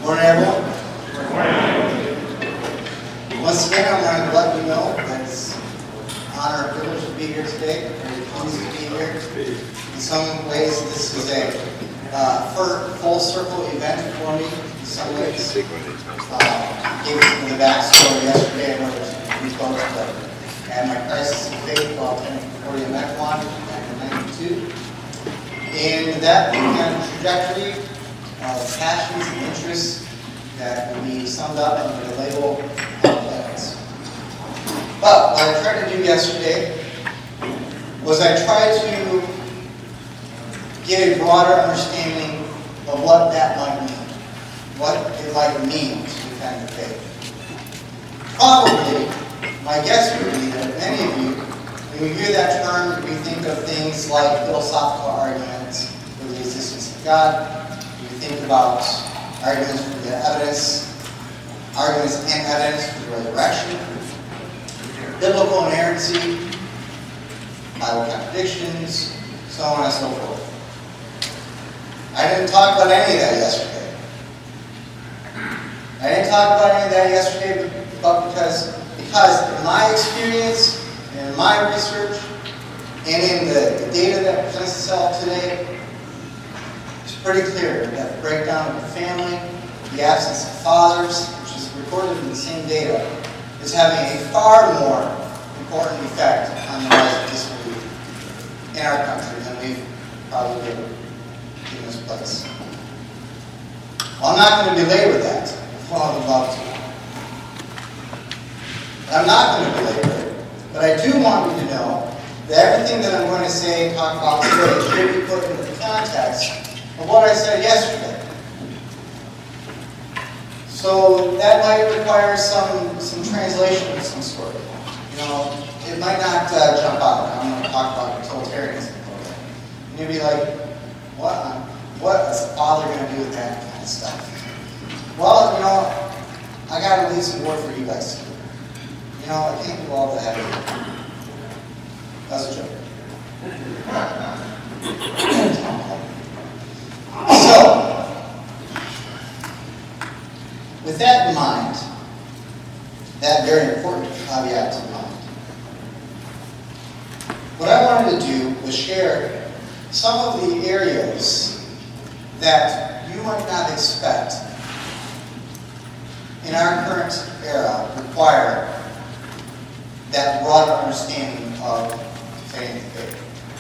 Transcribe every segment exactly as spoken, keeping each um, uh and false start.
Morning, everyone. Once again, I want to let you know that it's an honor and privilege to be here today. Very pleased to be here. In some ways, this is a uh, full circle event for me. In some ways, uh, gave me the backstory yesterday. I know there's three folks, but I had my crisis of faith while attending Concordia Mequon back in ninety-two. And that began a trajectory of passions and interests that would be summed up under the label of athletics. But what I tried to do yesterday was I tried to get a broader understanding of what that might mean, what it might mean to defend the faith. Probably, my guess would be that many of you, when we hear that term, we think of things like philosophical arguments for the existence of God. We think about arguments for the evidence, arguments and evidence for the resurrection, biblical inerrancy, Bible contradictions, so on and so forth. I didn't talk about any of that yesterday. I didn't talk about any of that yesterday, but because, because in my experience, in my research, and in the, the data that presents itself today, it's pretty clear that the breakdown of the family, the absence of fathers, which is recorded in the same data, is having a far more important effect on the rise of disbelief in our country than we've probably given in this place. Well, I'm not going to belabor that. Well, I would love to. I'm not going to belabor it, but I do want you to know that everything that I'm going to say and talk about today should be put into the context of what I said yesterday. So that might require some, some translation of some sort. You know, it might not uh, jump out. I'm going to talk about utilitarianism a little bit. And you'll be like, what, what is the Father going to do with that kind of stuff? Well, you know, I got to leave some work for you guys to do. You know, I can't do all the heavy work. That's a joke. So, with that in mind, that very important caveat in mind, what I wanted to do was share some of the areas that you might not expect in our current era require that broader understanding of defending the faith.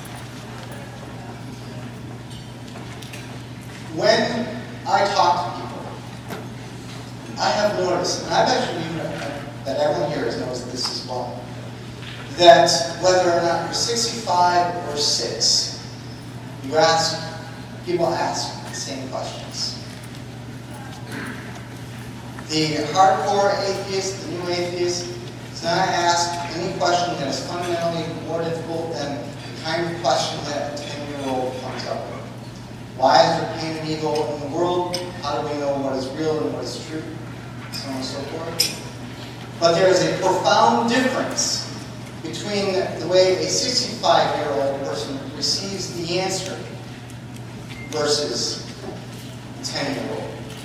When I talk to people, I have noticed, and I've actually even, that everyone here knows this as well, that whether or not you're sixty-five or six, you ask, people ask the same questions. The hardcore atheist, the new atheist, does not ask any question that is fundamentally more difficult than the kind of question that a ten-year-old comes up with. Why is there pain and evil in the world? How do we know what is real and what is true? So on and so forth. But there is a profound difference between the way a sixty-five-year-old person receives the answer versus a ten-year-old.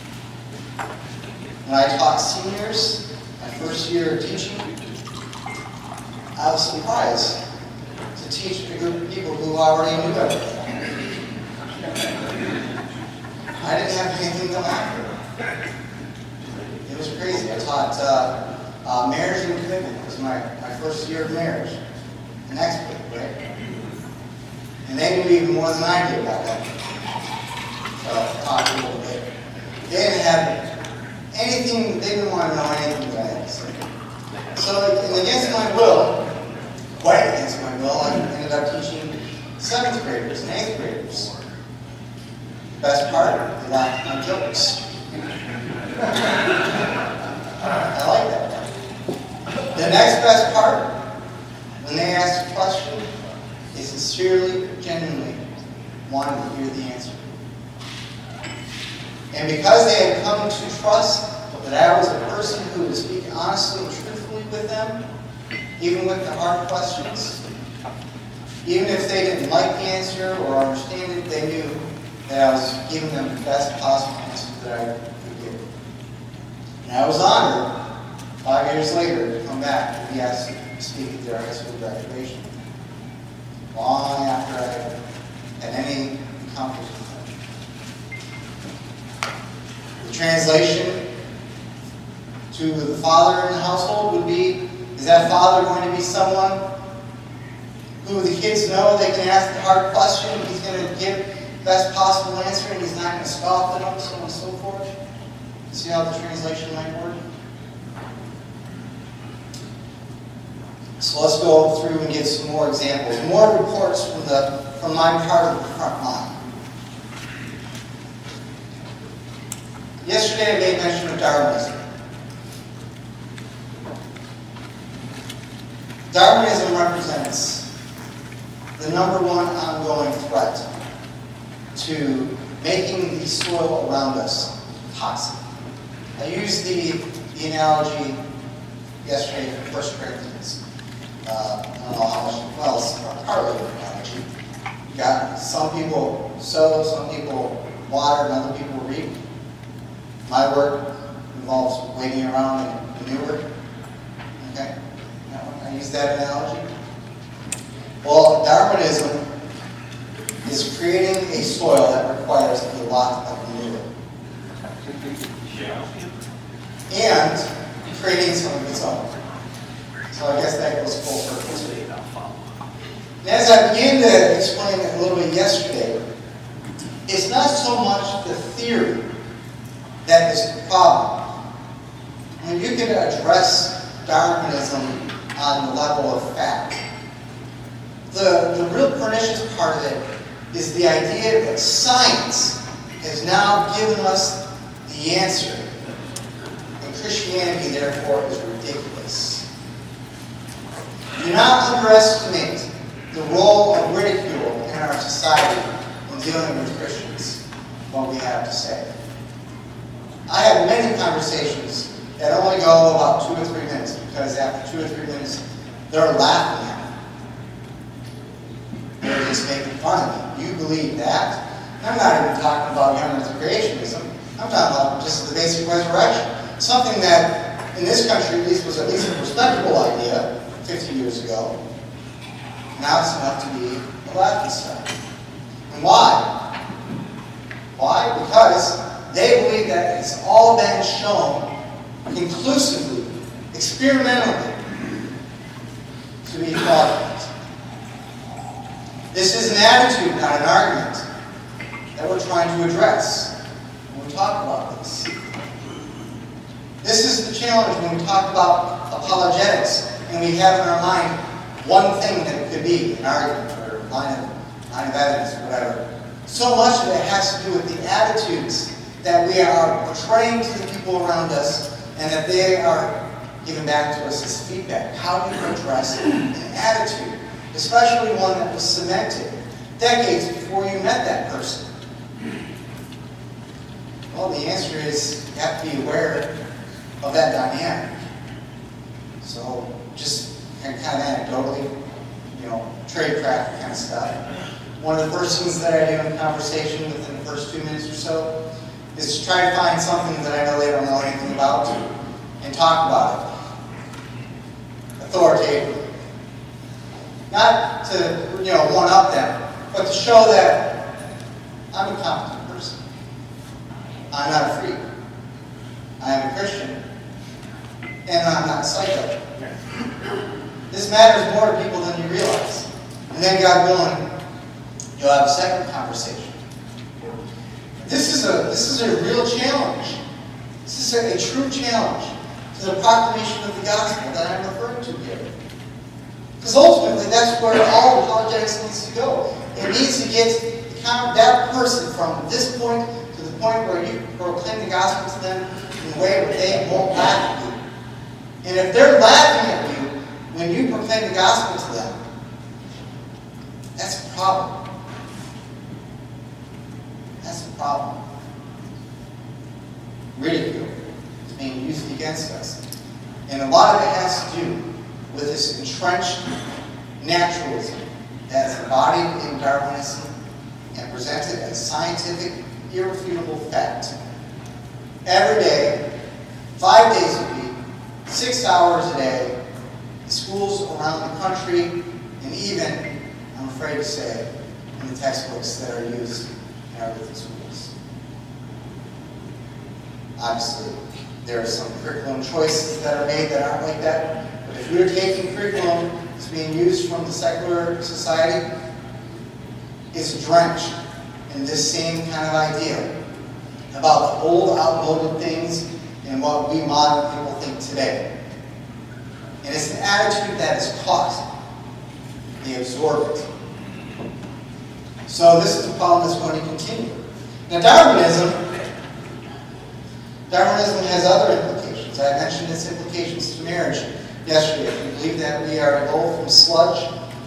When I taught seniors, my first year of teaching, I was surprised to teach a group of people who already knew everything. I didn't have anything to offer. It was crazy. I taught uh, uh, marriage and commitment. It was my, my first year of marriage. An expert, right? And they knew even more than I did about that. So I talked a little bit. They didn't have anything, they didn't want to know anything that I had to say. So, and against my will, quite against my will, I ended up teaching seventh graders and eighth graders. Best part, they laughed at my jokes. I like that part. The next best part, when they asked a question, they sincerely, genuinely wanted to hear the answer. And because they had come to trust that I was a person who would speak honestly and truthfully with them, even with the hard questions, even if they didn't like the answer or understand it, they knew that I was giving them the best possible answer that I could give. And I was honored, five years later, to come back and be asked to speak at their high school graduation. Long after I had any encounter with them. The translation to the father in the household would be, is that father going to be someone who the kids know they can ask the hard question, he's going to give the best possible answer, and he's not going to scoff at them, so on and so forth? See how the translation might work? So let's go through and give some more examples, more reports from the from my part of the front line. Yesterday I made mention of Darwinism. Darwinism represents the number one ongoing threat to making the soil around us toxic. I used the, the analogy yesterday from First Corinthians. Uh, I don't know how much, well, it's partly an analogy. You got some people sow, some people water, and other people reap. My work involves waiting around and manure. Okay? I use that analogy. Well, Darwinism is creating a soil that requires a lot of manure. And creating some of its own. So I guess that goes full circle. And as I began to explain it a little bit yesterday, it's not so much the theory that is the problem. I mean, you can address Darwinism on the level of fact. The, the real pernicious part of it is the idea that science has now given us the answer. And Christianity, therefore, is ridiculous. Do not underestimate the role of ridicule in our society in dealing with Christians, what we have to say. I have many conversations that only go about two or three minutes, because after two or three minutes, they're laughing at me. They're just making fun of me. You believe that? And I'm not even talking about young earth creationism. I'm talking about just the basic resurrection. Something that, in this country at least, was at least a respectable idea fifty years ago. Now it's enough to be a laughing stock. And why? Why? Because they believe that it's all been shown conclusively, experimentally, to be fraudulent. This is an attitude, not an argument, that we're trying to address when we talk about this. This is the challenge when we talk about apologetics and we have in our mind one thing that it could be, an argument or a line of, line of evidence or whatever. So much of it has to do with the attitudes that we are portraying to the people around us and that they are giving back to us as feedback. How do you address an attitude, especially one that was cemented decades before you met that person? Well, the answer is you have to be aware of that dynamic. So just kind of anecdotally, you know, tradecraft kind of stuff. One of the first things that I do in conversation within the first two minutes or so is to try to find something that I know they don't know anything about and talk about it authoritatively. Not to, you know, one up them, but to show that I'm a competent person. I'm not a freak. I am a Christian. And I'm not a psycho. This matters more to people than you realize. And then, God willing, you'll have a second conversation. This is a this is a real challenge. This is a, a true challenge to the proclamation of the gospel that I'm referring to here. Because ultimately, that's where all apologetics needs to go. It needs to get the kind of, that person from this point to the point where you proclaim the gospel to them in a way where they won't laugh at you. And if they're laughing at you when you proclaim the gospel to them, that's a problem. That's a problem. Ridicule is being used against us. And a lot of it has to do with this entrenched naturalism that's embodied in Darwinism and presented as scientific, irrefutable fact. Every day, five days a week, six hours a day, in schools around the country, and even, I'm afraid to say, in the textbooks that are used in our different schools. Obviously, there are some curriculum choices that are made that aren't like that, but if we're taking curriculum that's being used from the secular society, it's drenched in this same kind of idea about the old, outmoded things and what we modern people think today. And it's an attitude that is caught. They absorb it. So this is a problem that's going to continue. Now Darwinism, Darwinism has other implications. I mentioned its implications to marriage yesterday. If you believe that we are evolved from sludge,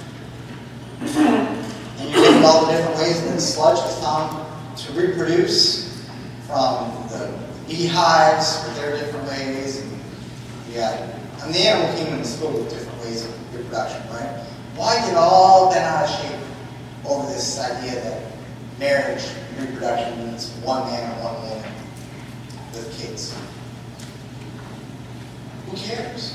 and you look at all the different ways that sludge is found to reproduce, from the beehives with their different ways, and yeah, and the animal kingdom is filled with different ways of reproduction, right? Why get all bent out of shape over this idea that marriage and reproduction means one man or one woman with kids? Who cares?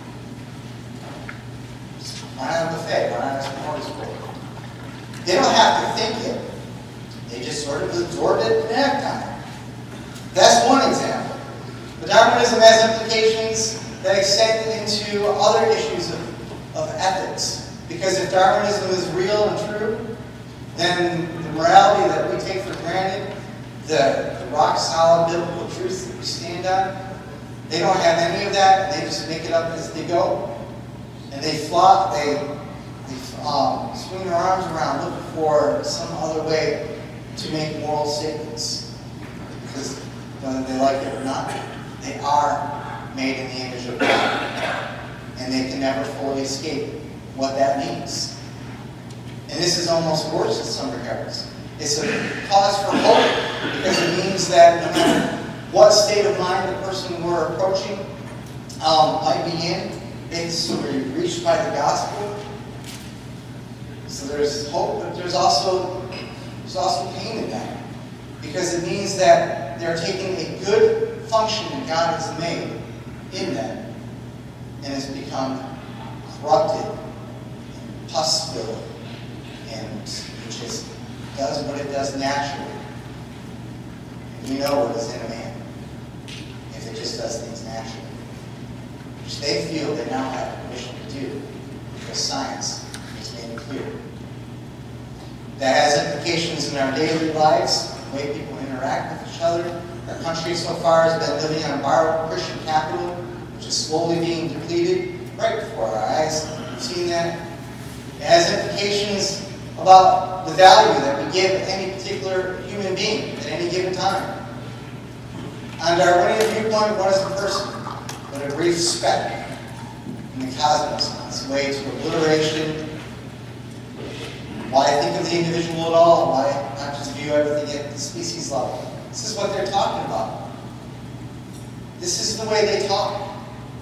Why not a buffet? Why not a smorgasbord? They don't have to think it. They just sort of absorbed it and act on it. That's one example. But Darwinism has implications that extend into other issues of, of ethics. Because if Darwinism is real and true, then the morality that we take for granted, the, the rock-solid biblical truths that we stand on, they don't have any of that. They just make it up as they go. And they flop, they, they um, swing their arms around looking for some other way to make moral statements. Because whether they like it or not, they are made in the image of God. And they can never fully escape what that means. And this is almost worse in some regards. It's a cause for hope, because it means that no matter what state of mind the person we're approaching um, might be in, they can still be reached by the gospel. So there's hope, but there's also, there's also pain in that. Because it means that they're taking a good function that God has made in them, and it's become corrupted, and pus-filled, and it just does what it does naturally. And we know what is in a man if it just does things naturally, which they feel they now have permission to do because science has made it clear. That has implications in our daily lives, the way people interact with each other. Our country so far has been living on borrowed Christian capital, which is slowly being depleted right before our eyes. We've seen that. It has implications about the value that we give any particular human being at any given time. On Darwinian viewpoint, what is a person but a brief speck in the cosmos on its way to obliteration? Why think of the individual at all? Why not just view everything at the species level? This is what they're talking about. This is the way they talk.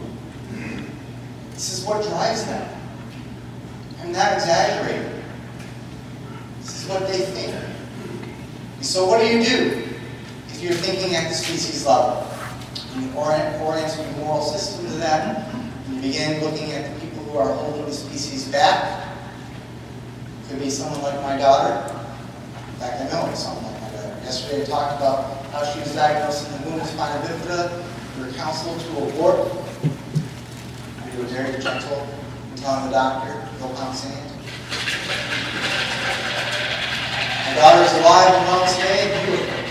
This is what drives them. I'm not exaggerating. This is what they think. And so what do you do if you're thinking at the species level? You orient, orient your moral system to that. And you begin looking at the people who are holding the species back. Could be someone like my daughter. In fact, I know it's someone like my daughter. Yesterday I talked about how she was diagnosed with the wound spina bifida. We were counseled to abort. We were very gentle in telling the doctor, no pound sand. My daughter's alive and well today, beautiful.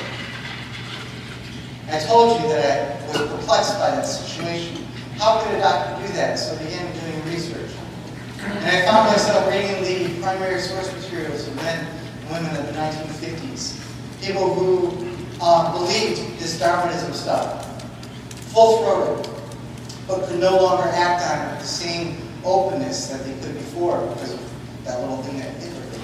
I told you that I was perplexed by that situation. How could a doctor do that? So I began doing research. And I found myself reading the primary source materials of men and women of the nineteen fifties. People who uh, believed this Darwinism stuff, full-throated, but could no longer act on it with the same openness that they could before because of that little thing that Hitler did.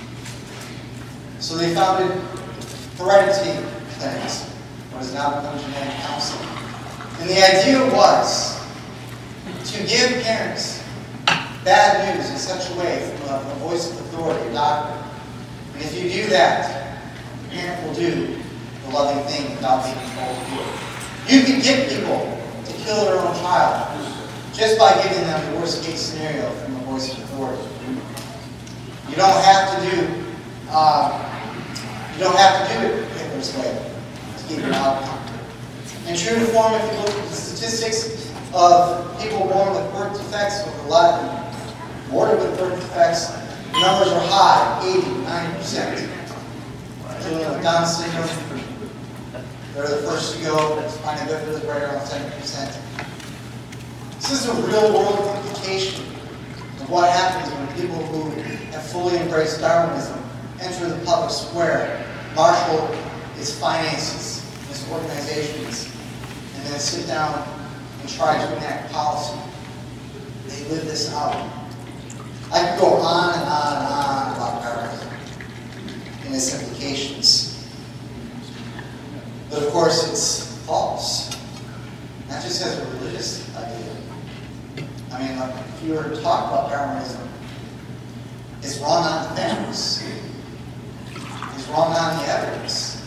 So they founded heredity clinics, what has now become genetic counseling. And the idea was to give parents bad news in such a way from a, a voice of authority, a doctor. And if you do that, the parent will do the loving thing without being told to do it. You can get people kill their own child just by giving them the worst case scenario from the voice of authority. You don't have to do, uh, you don't have to do it Hitler's way to get your outcome. And true to form, if you look at the statistics of people born with birth defects, or a lot of born with birth defects, the numbers are high, eighty, ninety percent. Children with Down syndrome, they're the first to go. Spina bifida is right around seventy percent. This is a real-world implication of what happens when people who have fully embraced Darwinism enter the public square, marshal its finances, its organizations, and then sit down and try to enact policy. They live this out. I could go on and on and on about Darwinism and its implications. But of course, it's false. Not just as a religious idea. I mean, like, if you were to talk about Darwinism, it's wrong on the facts. It's wrong on the evidence.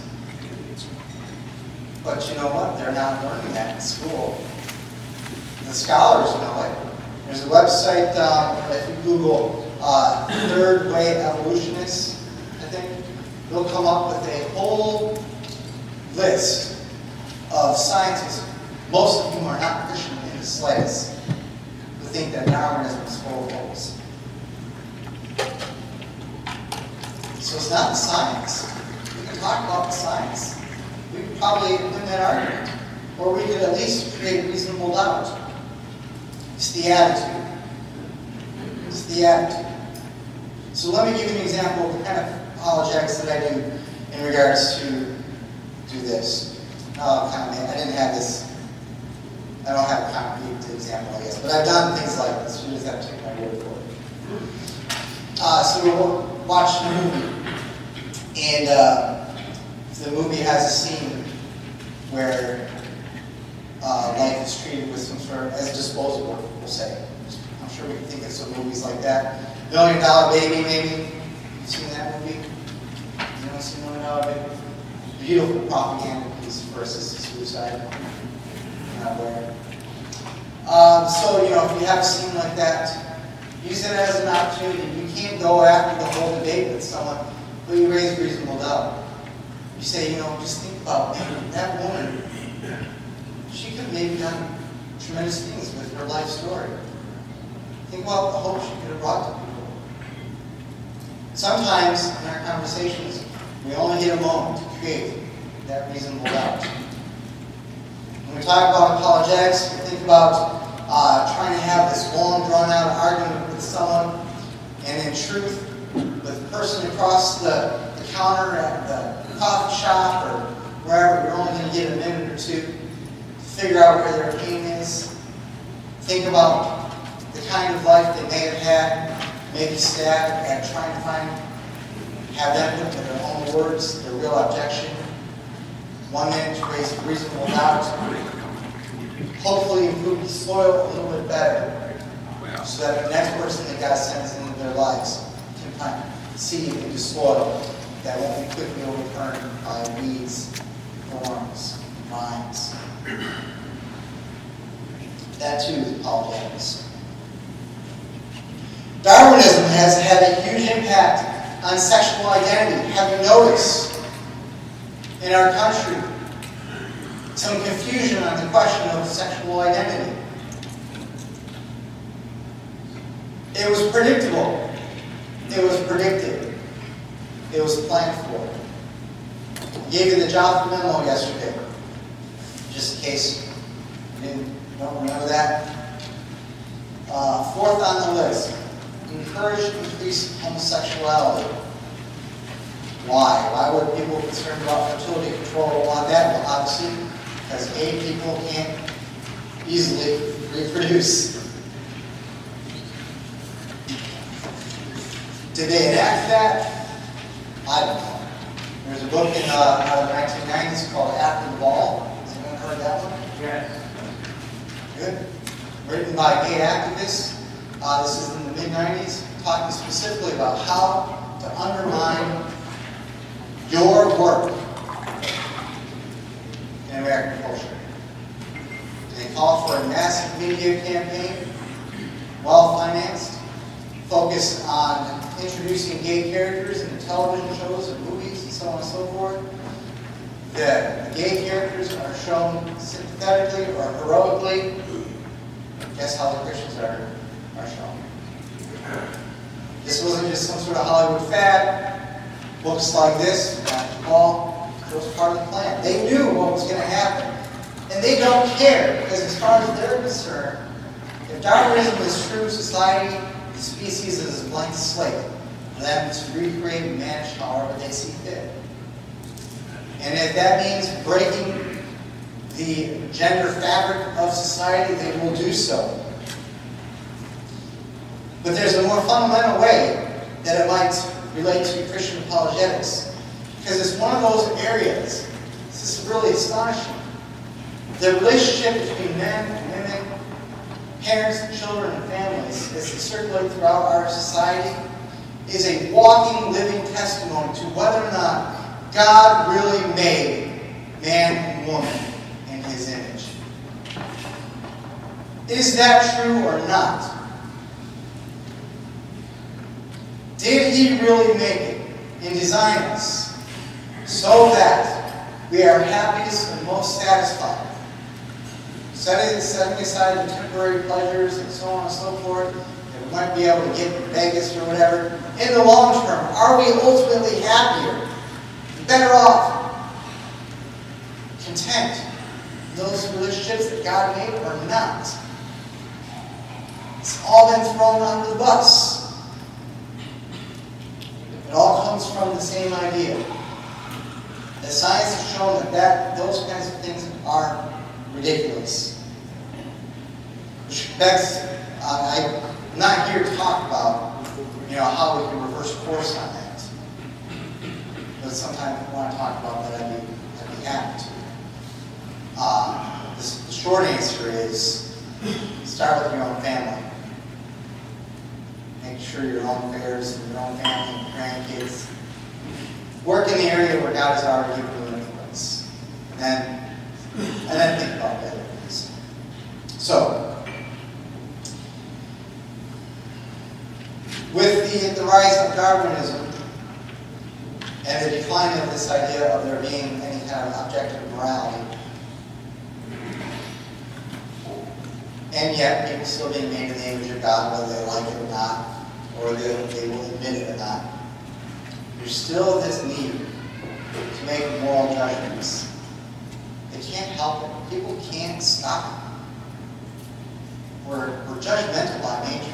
But you know what? They're not learning that in school. The scholars know it. There's a website, um, if you Google uh, Third Way Evolutionists, I think, they'll come up with a whole list of scientists, most of whom are not Christian in the slightest, who think that Darwinism is full of holes. So it's not the science. We can talk about the science. We could probably win that argument. Or we could at least create reasonable doubt. It's the attitude. It's the attitude. So let me give you an example of the kind of apologetics that I do in regards to, to this. Uh, kind of, I didn't have this, I don't have a concrete example, I guess, but I've done things like this. You just have to take my word for it. Uh, so we'll watch the movie, and uh, the movie has a scene where uh, life is treated with some sort of, as disposable, we'll say. I'm sure we can think of some movies like that. Million Dollar Baby, maybe. You've seen that movie? Anyone seen Million Dollar Baby? Beautiful propaganda piece for assisted suicide. Not aware. Um, so, you know, if you have a scene like that, use it as an opportunity. You can't go after the whole debate with someone, but you raise reasonable doubt. You say, you know, just think about that woman. She could have maybe done tremendous things with her life story. Think about the hope she could have brought to people. Sometimes in our conversations, we only get a moment to create that reasonable doubt. When we talk about apologetics, we think about uh, trying to have this long, drawn-out argument with someone, and in truth, with the person across the, the counter at the coffee shop or wherever, you're only going to get a minute or two to figure out where their pain is. Think about the kind of life they may have had, maybe stab at trying to find, have them put in their own words, their real objection. One minute to raise reasonable doubt. Hopefully improve the soil a little bit better, so that the next person that God sends into their lives can plant seed into soil that won't be quickly overturned by weeds, thorns, vines. That too is apologetics. Darwinism has had a huge impact on sexual identity. Have you noticed in our country some confusion on the question of sexual identity? It was predictable. It was predicted. It was planned for. I gave you the Joplin memo yesterday, just in case you didn't don't remember that. Uh, fourth on the list, encourage increased homosexuality. Why? Why would people concerned about fertility control want that? Well, obviously, because gay people can't easily reproduce. Did they enact that? I don't know. There's a book in uh, out of the nineteen nineties called After the Ball. Has anyone heard that one? Yes. Good. Written by gay activists. Uh, this is in the mid nineties, talking specifically about how to undermine your work in American culture. they call for a massive media campaign, well-financed, focused on introducing gay characters in the television shows and movies and so on and so forth. The gay characters are shown sympathetically or heroically. Guess how the Christians are, are shown. This wasn't just some sort of Hollywood fad. Books like this, Doctor Paul, it was part of the plan. They knew what was going to happen. And they don't care, because as far as they're concerned, if Darwinism is true society, the species is a blank slate for them to recreate and manage however they see fit. And if that means breaking the gender fabric of society, they will do so. But there's a more fundamental way that it might relate to Christian apologetics, because it's one of those areas, this is really astonishing. The relationship between men and women, parents and children and families, as they circulate throughout our society, is a walking, living testimony to whether or not God really made man and woman in His image. Is that true or not? Did He really make it and design us so that we are happiest and most satisfied? Setting, setting aside the temporary pleasures and so on and so forth that we might be able to get in Vegas or whatever. In the long term, are we ultimately happier, better off, content in those relationships that God made or not? It's all been thrown under the bus. It all comes from the same idea. The science has shown that, that those kinds of things are ridiculous. Which begs, uh, I'm not here to talk about, you know, how we can reverse course on that. But sometimes if you want to talk about that, I'd be, I'd be happy to. Uh, this, the short answer is, start with your own family. Make sure your own affairs and your own family and grandkids work in the area where God has already given you influence. And then, and then think about the other things. So, with the, the rise of Darwinism and the decline of this idea of there being any kind of objective morality, and yet people still being made in the image of God, whether they like it or not, or they, they will admit it or not, there's still this need to make moral judgments. They can't help it. People can't stop it. We're, we're judgmental by nature.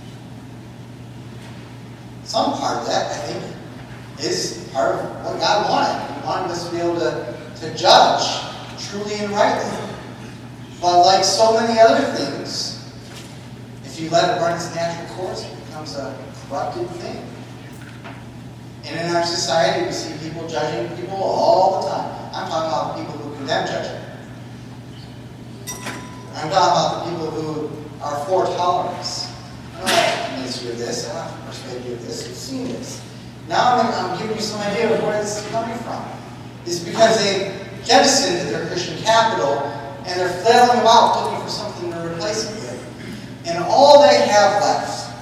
Some part of that, I think, is part of what God wanted. He wanted us to be able to, to judge truly and rightly. But like so many other things, if you let it run its natural course, it becomes a corrupted thing. And in our society, we see people judging people all the time. I'm talking about the people who condemn judging. I'm talking about the people who are for tolerance. Oh, I'm convinced you of this. I'm persuaded you of this. You've seen this. Now I'm, I'm giving you some idea of where this is coming from. It's because they jettisoned their Christian capital and they're flailing about looking for something to replace it with. And all they have left,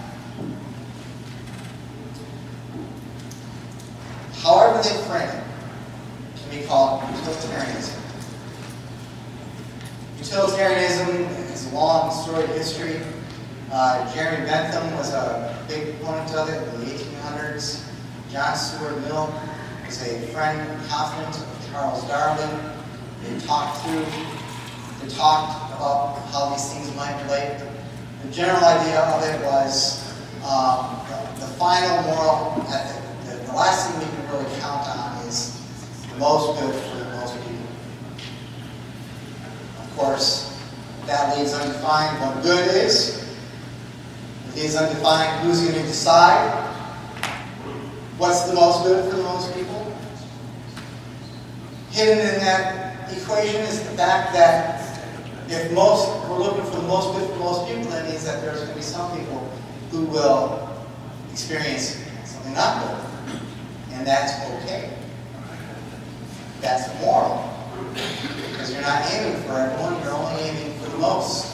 however they frame it, can be called utilitarianism. Utilitarianism is a long storied history. Uh, Jeremy Bentham was a big proponent of it in the eighteen hundreds. John Stuart Mill was a friend and confidant of Charles Darwin. They talked through, they talked about how these things might relate. The general idea of it was um, the, the final moral ethic. The, the last thing we can really count on is the most good for the most people. Of course, that leaves undefined what good is. It leaves undefined who's going to decide what's the most good for the most people. Hidden in that equation is the fact that if most we're looking for the most good for most people, that means that there's going to be some people who will experience something not good. And that's okay. That's moral. Because you're not aiming for everyone, you're only aiming for the most.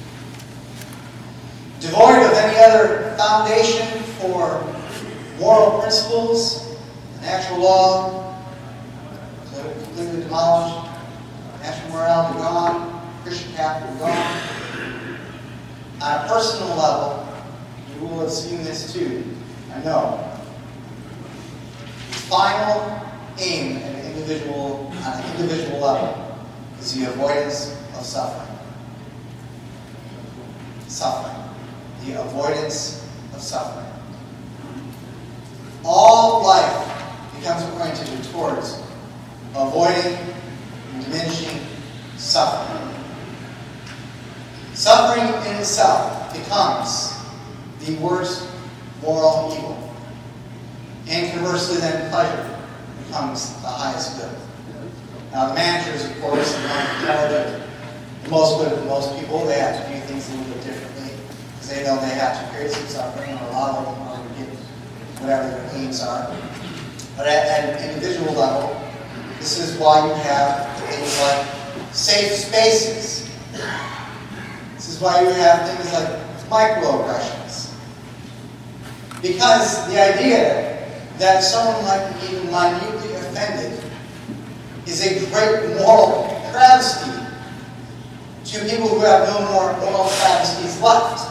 Devoid of any other foundation for moral principles, natural law, completely demolished, natural morality gone, Christian capital gone. On a personal level, you will have seen this too, I know. The final aim at an individual, on an individual level is the avoidance of suffering. Suffering. The avoidance of suffering. All life becomes oriented towards avoiding and diminishing suffering. Suffering in itself becomes the worst moral evil. And conversely then, pleasure becomes the highest good. Now the managers, of course, are not in charge of the most good of most people. They have to do things a little bit differently because they know they have to create some suffering or allow them in order to get whatever their aims are. But at, at an individual level, this is why you have things like safe spaces. This is why you have things like microaggressions. Because the idea that someone might be even minutely offended is a great moral travesty to people who have no more moral travesties left.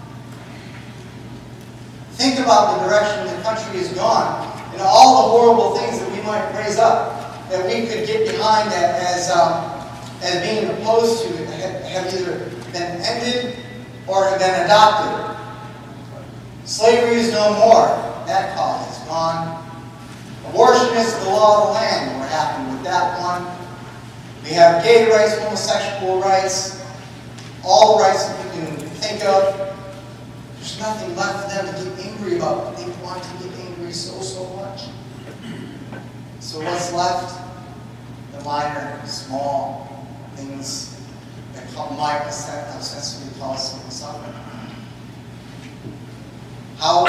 Think about the direction the country has gone and all the horrible things that we might raise up, that we could get behind as, um, as being opposed to, have either been ended or have been adopted. Slavery is no more. That cause is gone. Abortion is the law of the land, and we're happy with that one. We have gay rights, homosexual rights, all the rights that we can think of. There's nothing left for them to get angry about, but they want to get angry so, so much. So what's left? The minor, small things that might ostensibly cause some suffering. How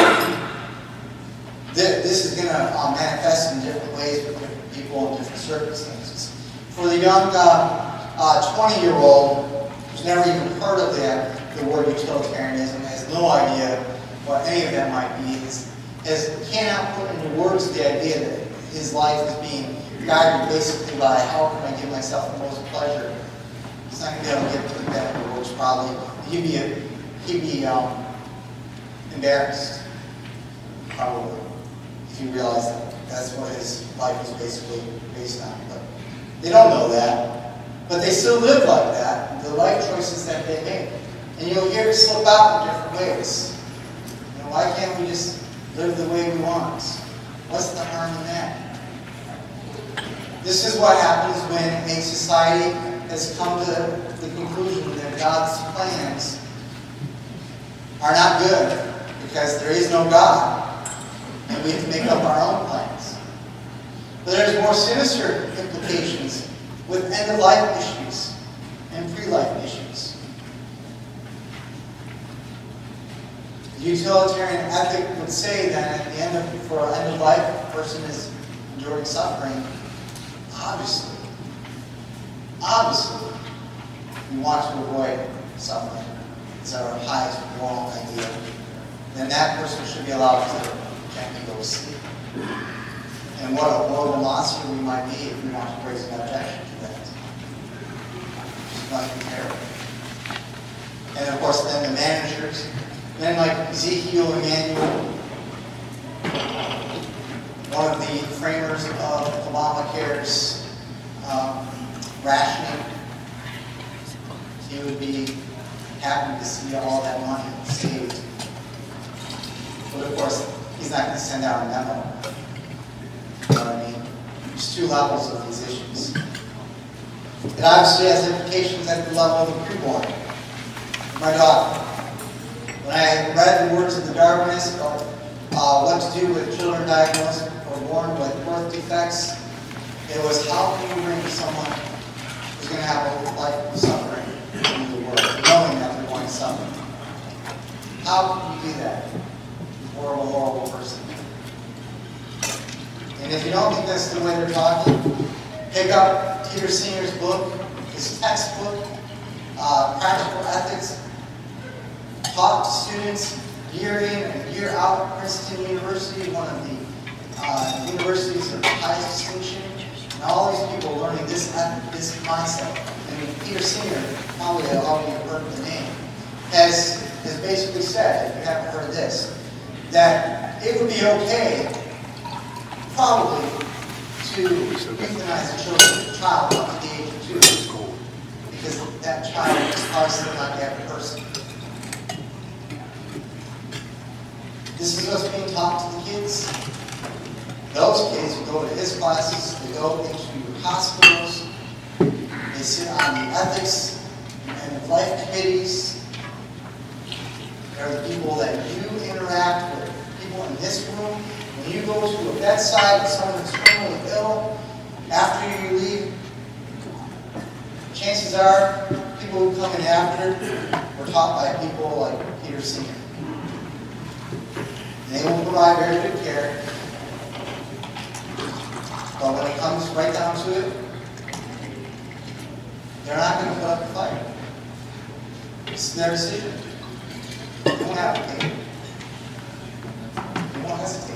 this is going to uh, manifest in different ways for different people in different circumstances. For the young twenty-year-old uh, uh, who's never even heard of that, the word utilitarianism, has no idea what any of that might be, is, is cannot put into words the idea that his life is being guided basically by how can I give myself the most pleasure. He's not going to be able to get put that into words probably. He'd be, a, he'd be um, embarrassed, probably, if he realized that that's what his life is basically based on. But they don't know that. But they still live like that, the life choices that they make. And you'll hear it slip out in different ways. You know, why can't we just live the way we want? What's the harm in that? This is what happens when a society has come to the conclusion that God's plans are not good because there is no God, and we have to make up our own plans. But there's more sinister implications with end-of-life issues and pre-life issues. The utilitarian ethic would say that at the end of, for an end of life, a person is enduring suffering. Obviously, obviously, we want to avoid suffering. It's our highest moral idea. Then that person should be allowed to gently go to sleep. And what a horrible monster we might be if we want to raise an objection to that. Just not terrible. And of course, then the managers, men like Ezekiel Emanuel, one of the framers of Obamacare's um, rationing, he would be happy to see all that money saved. But of course, he's not going to send out a memo. You know what I mean? There's two levels of these issues. It obviously has implications at the level of the preborn. My daughter. When I read the words of the Darwinists about uh, what to do with children diagnosed or born with birth defects, it was how can you bring someone who's going to have a life of suffering into the world, knowing that they're going to suffer. How can you do that? Horrible, horrible person. And if you don't think that's the way they're talking, pick up Peter Singer's book, his textbook, uh, talk to students year in and year out at Princeton University, one of the uh, universities of highest distinction. And all these people learning this this mindset. I mean, Peter Singer, probably all of you have heard the name, has, has basically said, if you haven't heard this, that it would be okay, probably, to euthanize a children, child up to the age of two, because that child is obviously not that person. This is what's being taught to the kids. Those kids who go to his classes, they go into hospitals, they sit on the ethics and life committees. They're the people that you interact with, people in this room. When you go to a bedside with someone that's terminally ill, after you leave, chances are people who come in after were taught by people like Peter Singer. And they will provide very good care. But when it comes right down to it, they're not going to put up a fight. It's their decision. They won't advocate. They won't hesitate.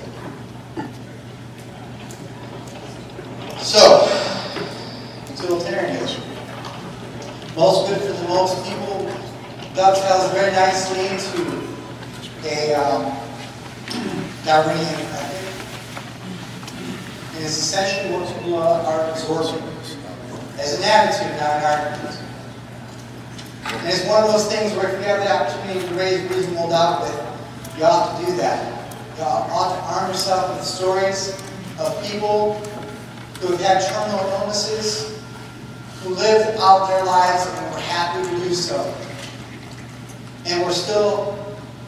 So, utilitarianism. Most good for the most people dovetails very nicely into a um, Darwinian ethic. And it's essentially what people are absorbing as an attitude, not an argument. And it's one of those things where if you have the opportunity to raise reasonable doubt with, you ought to do that. You ought to arm yourself with stories of people who have had terminal illnesses, who lived out their lives and were happy to do so. And were still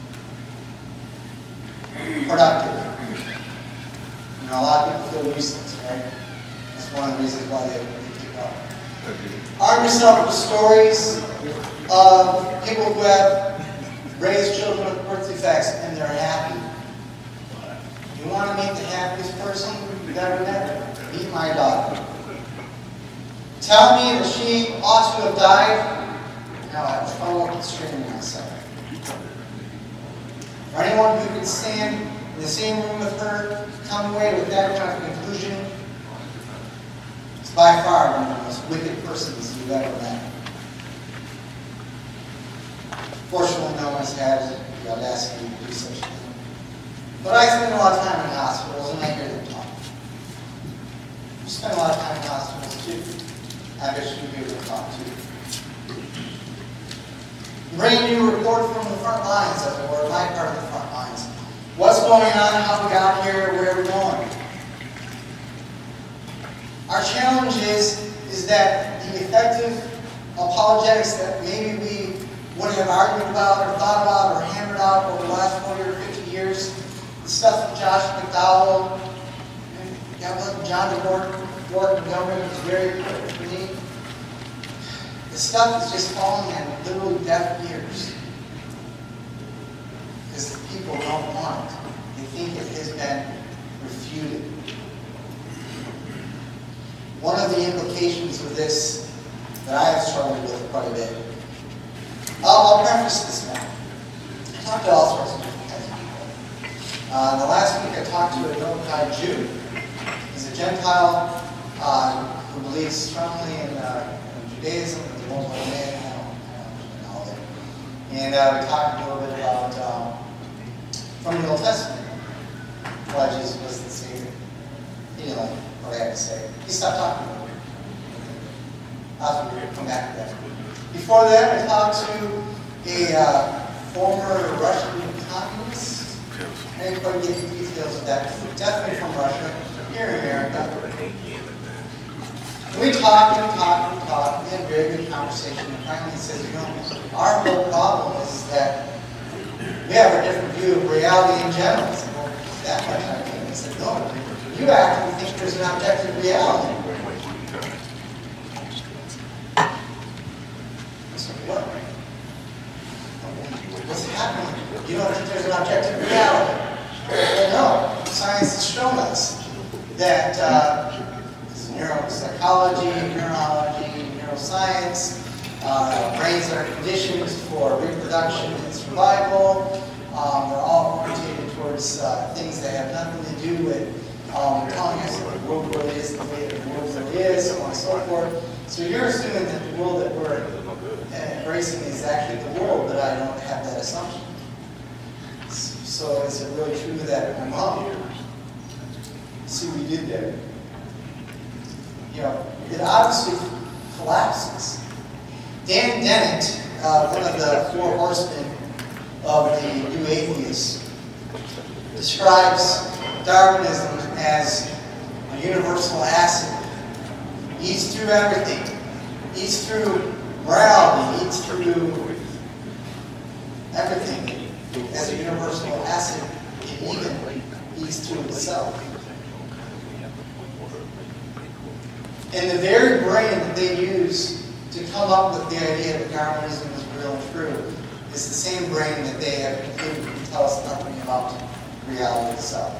productive. You know, a lot of people feel useless, right? That's one of the reasons why they, they keep up. Arm yourself with stories of people who have raised children with birth defects and they're happy. You want to meet the happiest person you've ever met? Meet my daughter. Tell me that she ought to have died. No, I have trouble constraining myself. For anyone who can stand in the same room with her, come away with that kind of conclusion, it's by far one of the most wicked persons you've ever met. Fortunately, no one has had the audacity to do such a thing. But I spend a lot of time in hospitals, and I hear them talk. You spend a lot of time in hospitals, too. I bet you hear them talk, too. Bringing you a report from the front lines, as it were, my part of the front lines. What's going on, how we got here, where we're going. Our challenge is, is that the effective apologetics that maybe we would have argued about or thought about or hammered out over the last forty or fifty years, the stuff that Josh McDowell and John DeWart Gilman is very important for me. The stuff is just falling on literally deaf ears. Because the people don't want it. They think it has been refuted. One of the implications of this that I have struggled with quite a bit. I'll, I'll preface this now. I talked to all sorts of different kinds of people. Uh, the last week I talked to a Noahide Jew. He's a Gentile uh, who believes strongly in, uh, in Judaism, and the multiple man. I don't, I don't know that. And uh, we talked a little bit about um, from the Old Testament why Jesus was the Savior. He didn't like what I had to say. He stopped talking about it. I'll come back to that. Before that, I talked to a uh, former Russian communist. Anybody get the details of that? Definitely from Russia, here in America. We talked and talked and talked. We had a very good conversation. And finally he says, you know, our whole problem is that we have a different view of reality in general. I said, well, that much I think. He said, no, you actually think there's an objective reality. I said, what? What's happening? You don't think there's an objective reality? Well, no. Science has shown us that uh, neuropsychology, neurology, neuroscience, Uh, brains are conditioned for reproduction and survival. Um, they're all oriented towards uh, things that have nothing to do with um, telling us that the world really is the way that the world really is, so on and so forth. So you're assuming that the world that we're embracing is actually the world, but I don't have that assumption. So is it really true that my mom, see what we did there? You know, it obviously collapses. Dan Dennett, uh, one of the four horsemen of the New Atheists, describes Darwinism as a universal acid. Eats through everything. Eats through morality. Eats through everything as a universal acid. It even eats through itself. And the very brain that they use to come up with the idea that Darwinism is real and true is the same brain that they have completed to tell us nothing about reality itself.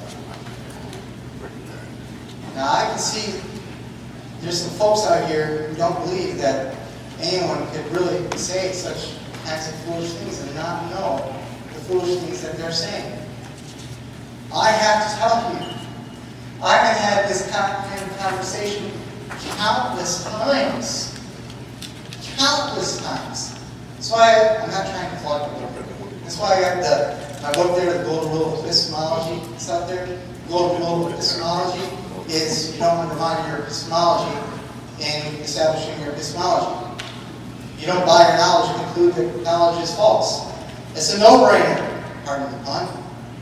Now I can see there's some folks out here who don't believe that anyone could really say such kinds of foolish things and not know the foolish things that they're saying. I have to tell you, I have had this kind of conversation countless times. Countless times. That's why I'm not trying to plug it. That's why I got the, my book there, The Golden Rule of Epistemology. It's out there. The Golden Rule of Epistemology is you don't undermine your epistemology in establishing your epistemology. You don't buy your knowledge and conclude that knowledge is false. It's a no-brainer, pardon the pun.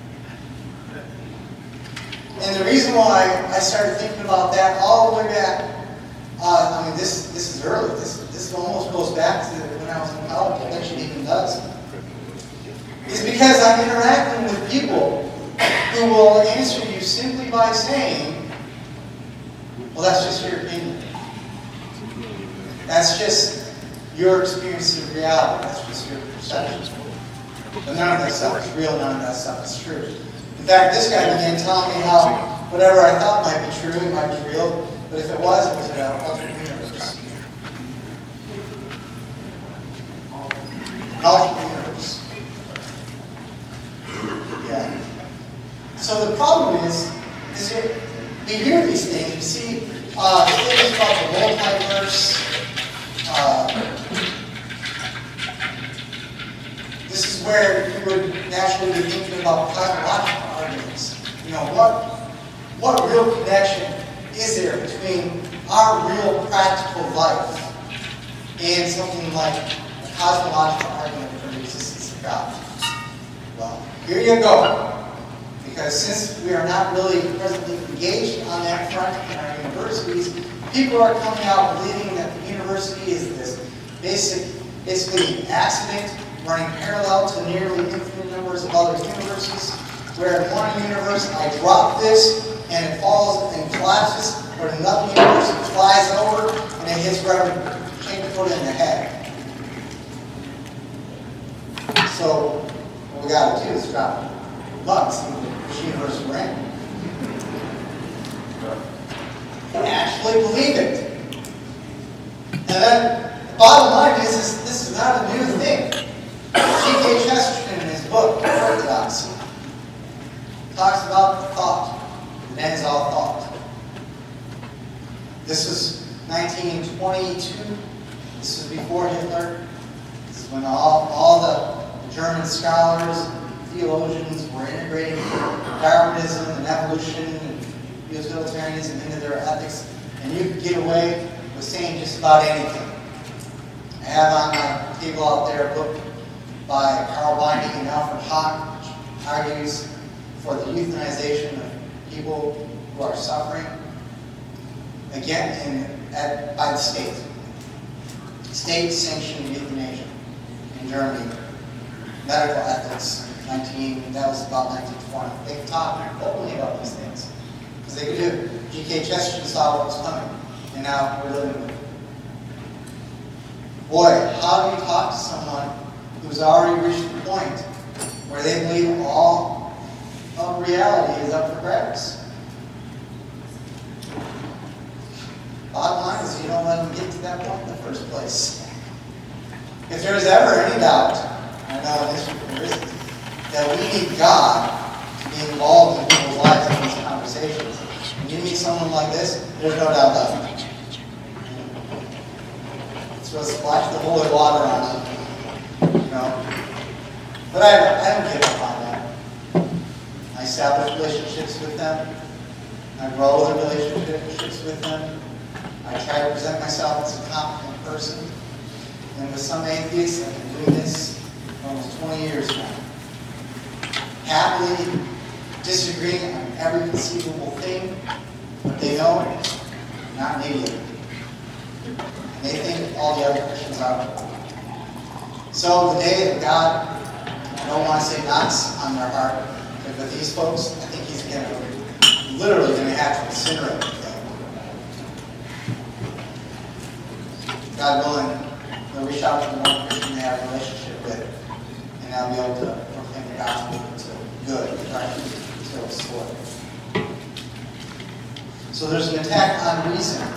And the reason why I started thinking about that all the way back, uh, I mean, this this is early. This this almost goes back to when I was in college. It actually even does. Is because I'm interacting with people who will answer you simply by saying, "Well, that's just your opinion. That's just your experience of reality. That's just your perception. But none of that stuff is real. None of that stuff is true." In fact, this guy began telling me how whatever I thought might be true, it might be real, but if it was, it was an alternate universe. An alternate universe. Yeah. So the problem is, is that we hear these things. You see uh, things about the multiverse. Uh, this is where you would naturally be thinking about cosmological arguments. You know, what, what real connection is there between our real practical life and something like a cosmological argument for the existence of God? Well, here you go. Because since we are not really presently engaged on that front in our universities, people are coming out believing that the university is this basic, basically accident running parallel to nearly infinite numbers of other universes, where in one universe I drop this and it falls and collapses, but in another universe it flies over and it hits Reverend Chingfoot in the head. So what we got to do is drop bugs in which universe we're in. Actually believe it. And then the bottom line is, is this is not a new thing. G K Chesterton in his book, Orthodoxy, talks about thought. It ends all thought. This is nineteen twenty-two. This is before Hitler. This is when all, all the German scholars, theologians were integrating Darwinism and evolution and utilitarianism into their ethics. And you could get away with saying just about anything. I have on my table out there a book by Carl Binding and Alfred Hock, which argues for the euthanization of people who are suffering, again, in, at, by the state. State-sanctioned euthanasia in Germany. Medical ethics, nineteen, that was about nineteen twenty. They could talk openly about these things. Because they could do. G K Chesterton saw what was coming, and now we're living with it. Boy, how do you talk to someone who's already reached the point where they believe all of reality is up for grabs? Bottom line is you don't let them get to that point in the first place. If there is ever any doubt, I know in this there isn't, that we need God to be involved in people's lives in these conversations. When you meet someone like this, there's no doubt about it. It's supposed to splash the holy water on them, you know. But I, I don't give up on that. I establish relationships with them. I grow the relationships with them. I try to present myself as a competent person. And with some atheists, I've been doing this for almost twenty years now. Happily disagreeing on every conceivable thing, but they know not an idiot. And they think all the other Christians are. So the day that God, I don't want to say knocks on their heart, but with these folks, I think he's going to, literally going to have to incinerate them. God willing, we'll reach out to the one Christian they have a relationship with, and I'll be able to proclaim the gospel to good, right, to sport. So there's an attack on reason.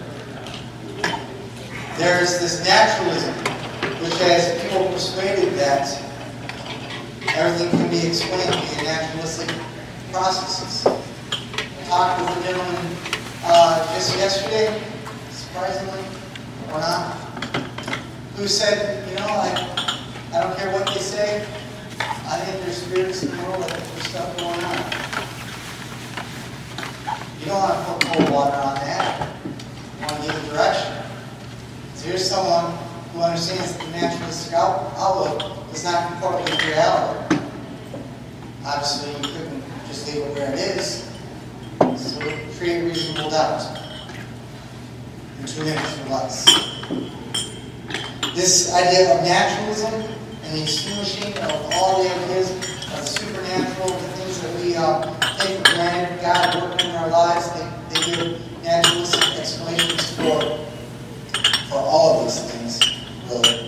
There's this naturalism, which has people persuaded that everything can be explained via naturalistic processes. I talked with a gentleman uh, just yesterday, surprisingly, or not, who said, you know, I, I don't care what they say, I think there's spirits in the world, I think there's stuff going on. You don't want to put cold water on that. You want to give a direction. So here's someone who understands that the naturalistic out outlook does not comport with reality. Obviously, you couldn't just leave it where it is. So create reasonable doubt. In two minutes or less. This idea of naturalism and the extinguishing of all the ideas of the supernatural, the things that we uh, take for granted, God working in our lives, they, they give naturalistic explanations for, for all of these things, really.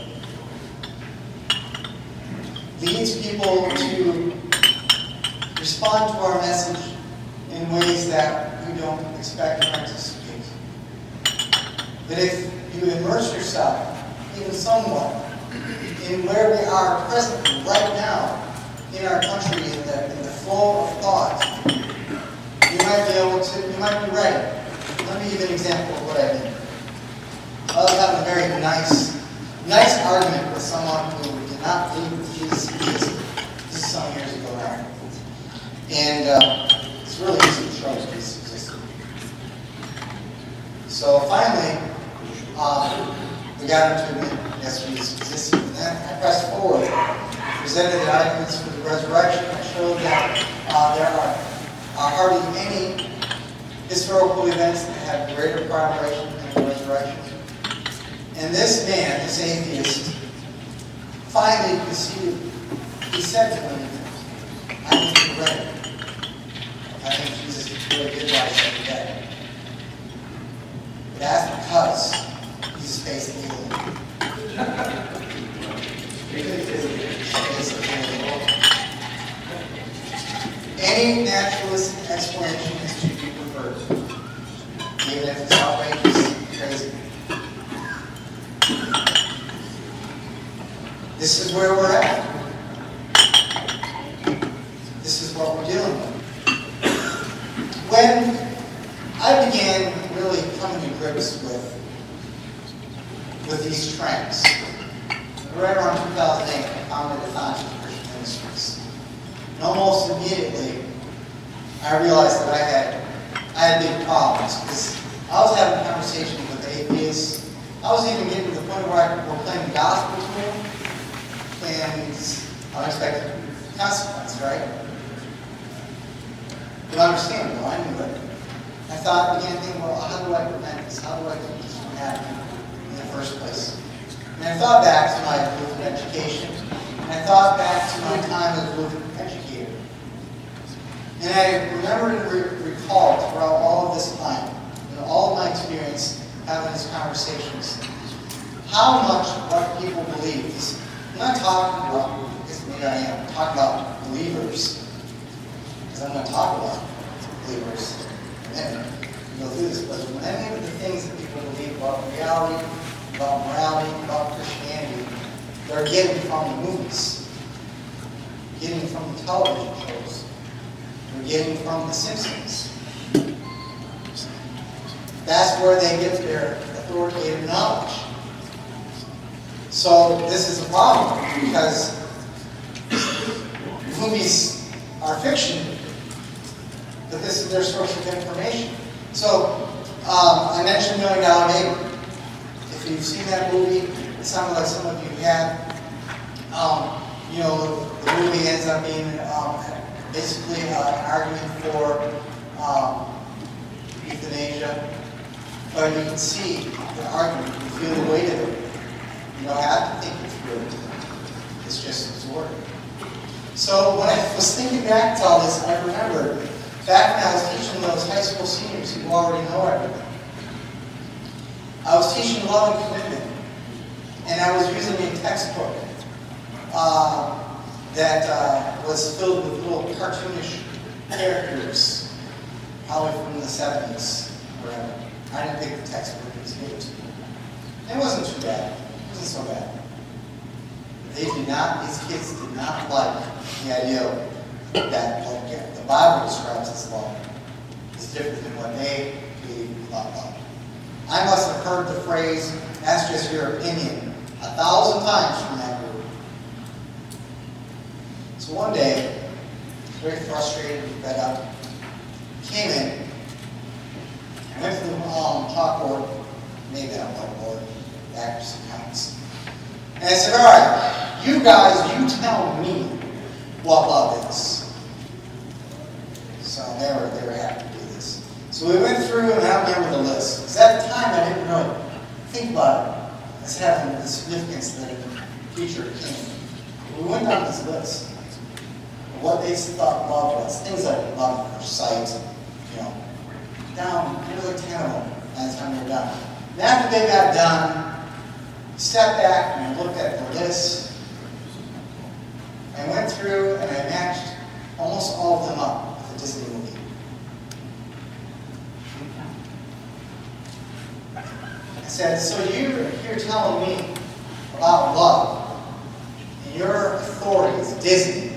Leads people to respond to our message in ways that we don't expect or anticipate. That if you immerse yourself, even somewhat, in where we are presently, right now, in our country, in the, in the flow of thought, you might be able to, you might be ready. Let me give you an example of what I mean. I was having a very nice, nice argument with someone who did not believe that Jesus existed. This is some years ago now. And uh, it's really easy to show that Jesus existed. So finally, um, we got him to admit, yes, Jesus existed. And then I pressed forward, presented the arguments for the resurrection. I showed that uh, there are uh, hardly any historical events that have greater corroboration than the resurrection. And this man, this atheist, finally conceded. He said to me, I think you're right. I think Jesus really did rise from the dead. But that's because Jesus faced the evil. Any naturalistic explanation is to be preferred, even if it's outrageous, crazy. This is where we're at. This is what we're dealing with. When I began really coming to grips with, with these trends, right around two thousand eight, I founded a Foundation Christian Ministries. And almost immediately, I realized that I had, I had big problems because I was having conversations with atheists. I was even getting to the point where I were playing the gospel to them, and unexpected consequence, right? But understandable, I knew it. I thought, I began thinking, well, how do I prevent this? How do I keep this from happening in the first place? And I thought back to my Lutheran education, and I thought back to my time as a Lutheran educator. And I remembered and re- recalled throughout all of this time, and all of my experience having these conversations, how much what people believe is, I'm not talking about, because maybe I am, I'm talking about believers, because I'm going to talk about believers. And we go through this, but many of the things that people believe about reality, about morality, about Christianity, they're getting from the movies, getting from the television shows, they're getting from The Simpsons. That's where they get their authoritative knowledge. So this is a problem because movies are fiction, but this is their source of information. So um, I mentioned Million Dollar Baby. If you've seen that movie, it sounded like some of you have. Um, you know, the movie ends up being um, basically uh, an argument for um, euthanasia. But you can see the argument, you can feel the weight of it. You don't have to think it through. It's just absorbed. So when I was thinking back to all this, I remembered back when I was teaching those high school seniors who already know everything. I was teaching love and commitment, and I was using a textbook uh, that uh, was filled with little cartoonish characters, probably from the seventies, whatever. I didn't pick the textbook, it was given to me. It wasn't too bad. It wasn't so bad. They did not, these kids did not like the idea that like, the Bible describes as love is different than what they believe about love. I must have heard the phrase, that's just your opinion, a thousand times from that group. So one day, very frustrated and fed up, came in, I went to the um, chalkboard, made that whiteboard, back to some counts. And I said, all right, you guys, you tell me what love is. So they were, they were happy to do this. So we went through, and I don't remember the list. Because at the time, I didn't really think about it as having the significance that a teacher came. We went down this list of what they thought love was. Things like love at first sight, you know. Down, there was like ten of them by the time they were done. And after they got done, I stepped back and I looked at the list. I went through and I matched almost all of them up with a Disney movie. I said, so you're here telling me about love, and your authority is Disney.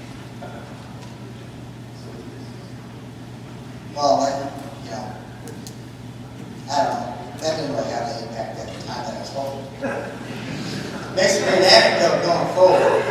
Well, like, you know, I don't know. That didn't really have any impact at the time that I was told. Makes me an anecdote going forward.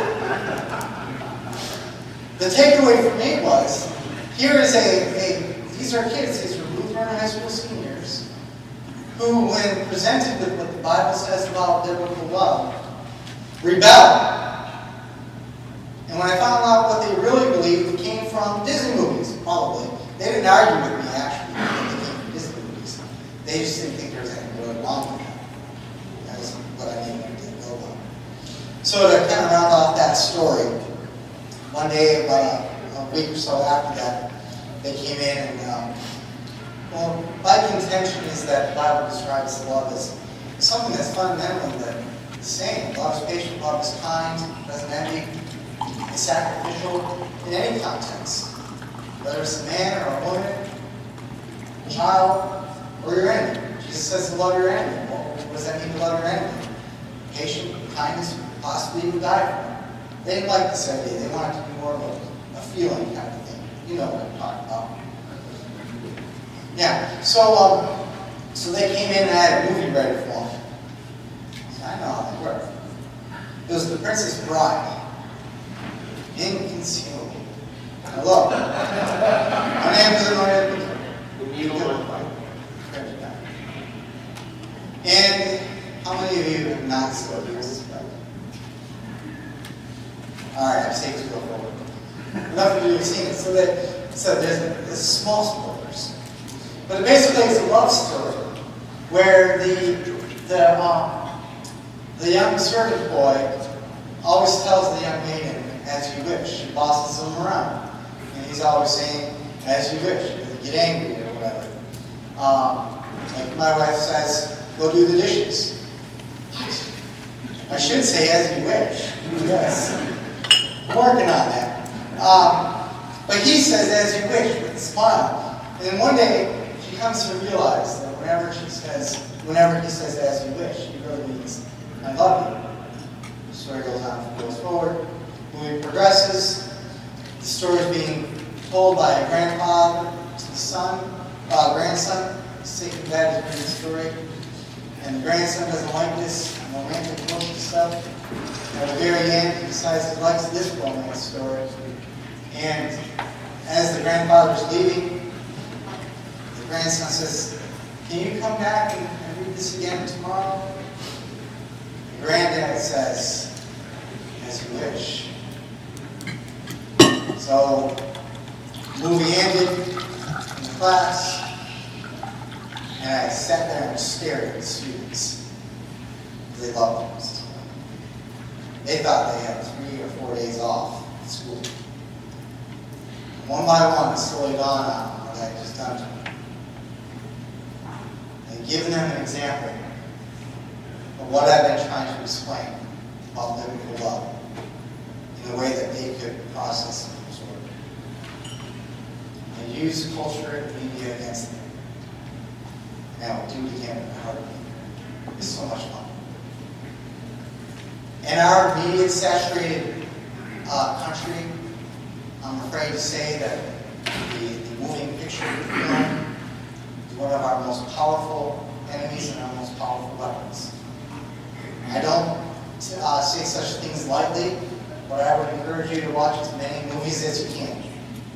The takeaway for me was, here is a, a these are kids, these are Lutheran high school seniors, who, when presented with what the Bible says about biblical love, rebelled. And when I found out what they really believed, it came from Disney movies, probably. They didn't argue with me, actually, when they came from Disney movies. They just didn't think there was anything really wrong with them. That was what I needed to go on. So to kind of round off that story, one day, about a, a week or so after that, they came in and, um, well, my contention is that the Bible describes love as something that's fundamentally the same. Love is patient, love is kind, doesn't envy, is sacrificial in any context. Whether it's a man or a woman, a child, or your enemy. Jesus says to love your enemy. Well, what does that mean to love your enemy? Patient, kindness, possibly even die for them. They didn't like this idea. They wanted it to be more of a, a feeling kind of thing. You know what I'm talking about. Yeah, so um, so they came in and I had a movie ready for them. So I know how they work. It was The Princess Bride. Inconceivable. Hello. My name is Anointed. And how many of you have not seen The Princess Bride? Alright, I'm safe to go forward. Enough of you have seen it. So, that, so there's, there's small spoilers. But basically it's a love story where the, the, um, the young servant boy always tells the young maiden, as you wish. He bosses him around. And he's always saying, as you wish. Get angry or whatever. Um, like my wife says, go do the dishes. I should say, as you wish. Yes. I'm working on that. Um, but he says, as you wish, with a smile. And then one day, she comes to realize that whenever she says, whenever he says, as you wish, he really means, I love you. So story goes on, goes forward. The movie progresses. The story is being told by a grandfather to the son, uh, grandson. Sacred Dad is reading the story. And the grandson doesn't like this romantic emotional stuff. At the very end, he decides he likes this romance story. And as the grandfather's leaving, the grandson says, "Can you come back and, and read this again tomorrow?" The granddad says, "As you wish." So, the movie ended in the class, and I sat there and stared at the students. They loved it. They thought they had three or four days off at school. One by one, it slowly dawned on them what I had just done to them. And given them an example of what I've been trying to explain about living for love in a way that they could process and absorb. And use culture and media against them. Now, do it again in a heartbeat. It's so much fun. In our media-saturated uh, country, I'm afraid to say that the, the moving picture film is one of our most powerful enemies and our most powerful weapons. I don't uh, say such things lightly, but I would encourage you to watch as many movies as you can.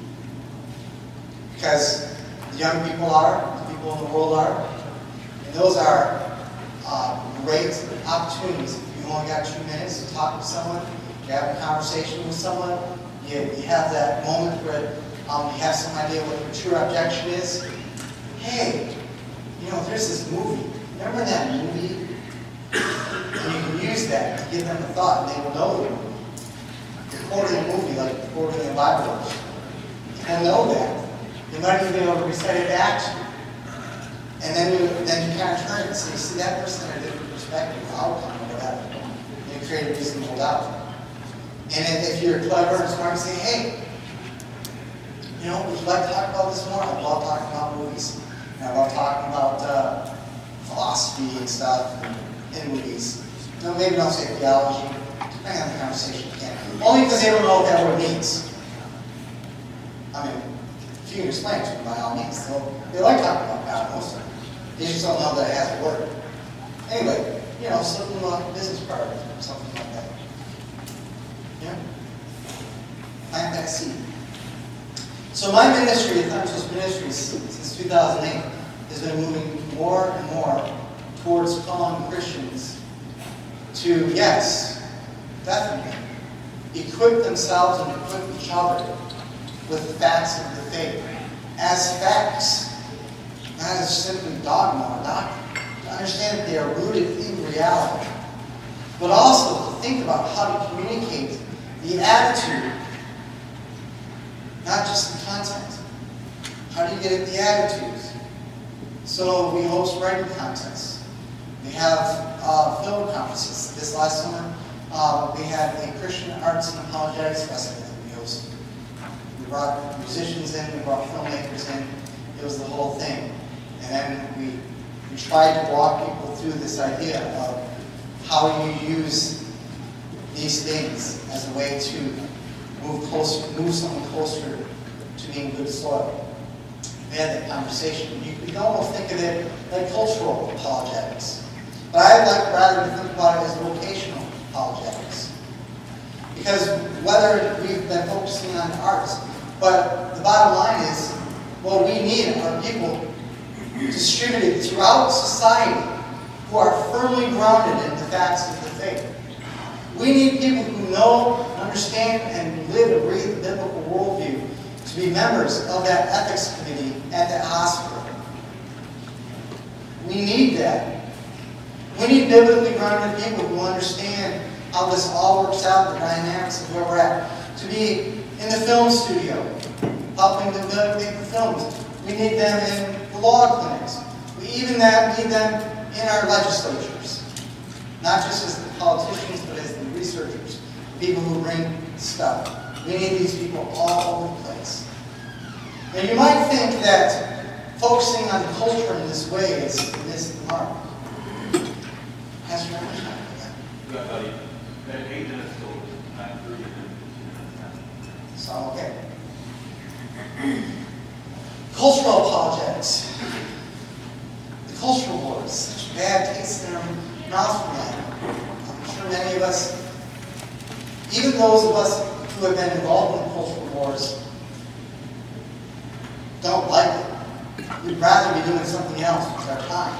Because the young people are, the people in the world are, and those are uh, great opportunities. If you've only got two minutes to talk to someone, you have a conversation with someone, you, you have that moment where um, you have some idea what your true objection is. Hey, you know, there's this movie. Remember that movie? And you can use that to give them a thought, and they will know the movie. You're quoting a movie like you're quoting a Bible verse. They'll know that. They might even be able to recite it back to you. And then you, then you kind of turn it and say, you see, that person had a different perspective or outcome or whatever. And you create a reasonable doubt. And if you're clever and smart, you say, hey, you know, would you like to talk about this more? I love talking about movies. And I love talking about uh, philosophy and stuff and, in movies. No, maybe don't say theology, depending on the conversation you can. Only because they don't know what that word means. I mean, if you can explain it to them, by all means. They'll, they like talking about God, most of them. They just don't know that it has a word. Anyway, you know, something like business priorities or something like that. Yeah? Plant that seed. So my ministry, Thunderous Ministries, since two thousand eight, has been moving more and more towards calling Christians to, yes, definitely, equip themselves and equip each other with the facts of the faith as facts, not as simply dogma or doctrine. To understand that they are rooted in reality, but also to think about how to communicate the attitude, not just the content. How do you get at the attitudes? So we host writing contests. We have uh, film conferences. This last summer, uh, we had a Christian Arts and Apologetics Festival that we hosted. We brought musicians in, we brought filmmakers in. It was the whole thing. And then we, we tried to walk people through this idea of how you use these things as a way to move closer, move someone closer to being good soil. We had that conversation. You could almost think of it like cultural apologetics. But I'd like rather to think about it as vocational apologetics. Because whether we've been focusing on the arts, but the bottom line is, what we need are people distributed throughout society who are firmly grounded in the facts of the faith. We need people who know, understand, and live and breathe the biblical worldview to be members of that ethics committee at that hospital. We need that. We need biblically grounded people who understand how this all works out, the dynamics of where we're at. To be in the film studio, helping to make the films. We need them in the law clinics. We even that need them in our legislatures. Not just as the politicians, but as the researchers, people who bring stuff. We need these people all over the place. Now you might think that focusing on the culture in this way is to miss the mark. Pastor, how much time do we have? So, okay. Cultural apologetics. The cultural wars, such bad taste in our mouths from that. I'm sure many of us, even those of us who have been involved in cultural wars, don't like it. We'd rather be doing something else with our time.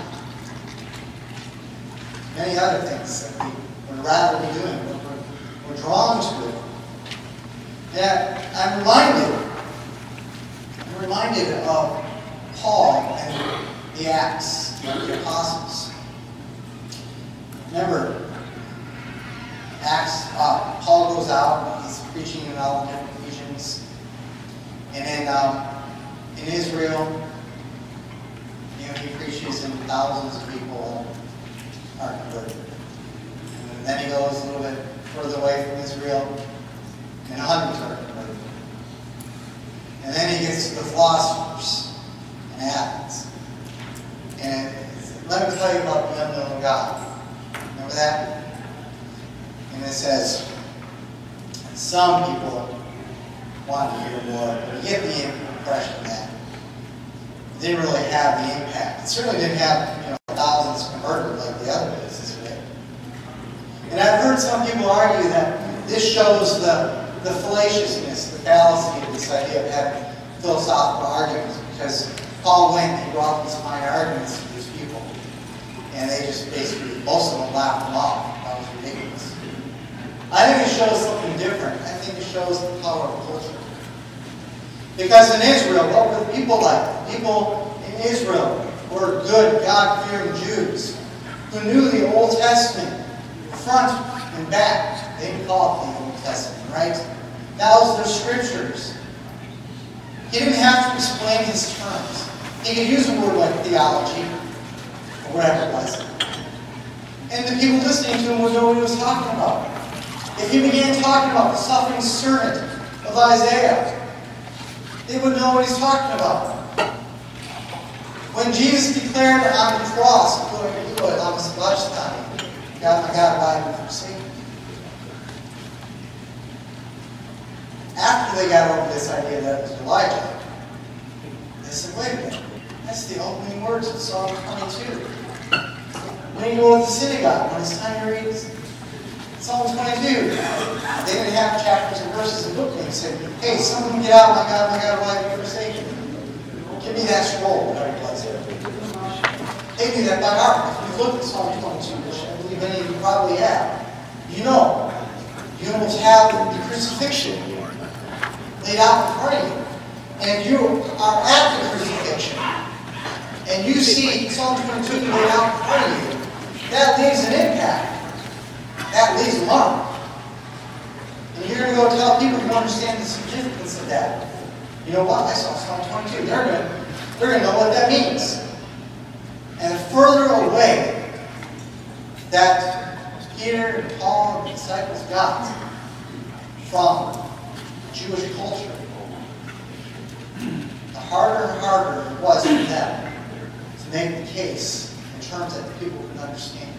Many other things that we would rather be doing. We're, we're drawn to it. And I'm reminded, I'm reminded of Paul and the Acts of the Apostles. Remember, Acts, uh, Paul goes out, he's preaching in all the different regions. And then um, in Israel, you know, he preaches and thousands of people are converted. And then he goes a little bit further away from Israel, and hundreds are converted. And then he gets to the philosophers in Athens. And let me tell you about the unknown God. Remember that? And it says, some people wanted to hear more, but you get the impression that it didn't really have the impact. It certainly didn't have, you know, thousands converted like the other places did. And I've heard some people argue that this shows the, the fallaciousness, the fallacy of this idea of having philosophical arguments, because Paul went and he brought these fine arguments to these people, and they just basically, most of them laughed them off. That was ridiculous. I think it shows something different. I think it shows the power of culture. Because in Israel, what were the people like? People in Israel were good, God-fearing Jews who knew the Old Testament front and back. They didn't call it the Old Testament, right? That was their scriptures. He didn't have to explain his terms. He could use a word like theology, or whatever it was. And the people listening to him would know what he was talking about. If he began talking about the suffering servant of Isaiah, they would know what he's talking about. When Jesus declared on the cross, "Lord, Lord, I'm a God, my God, why have you forsaken me?" After they got over this idea that it was Elijah, they said, wait a minute, that's the opening words of Psalm twenty-two. When you go to the synagogue, when it's time to read Psalm twenty-two, they didn't have chapters and verses and book names. Said, hey, someone get out, my God, my God, why have you forsaken me? Give me that scroll, whatever it was. They knew that by heart. If you look at Psalm twenty-two, which I believe many of you probably have, you know, you almost have the crucifixion laid out in front of you. And you are at the crucifixion, and you see Psalm twenty-two laid out in front of you, that leaves an impact. That leaves a mark. And you're going to go tell people who understand the significance of that. You know what? I saw Psalm twenty-two. They're going to, they're going to know what that means. And the further away that Peter and Paul and the disciples got from Jewish culture, the harder and harder it was for them to make the case in terms that people could understand.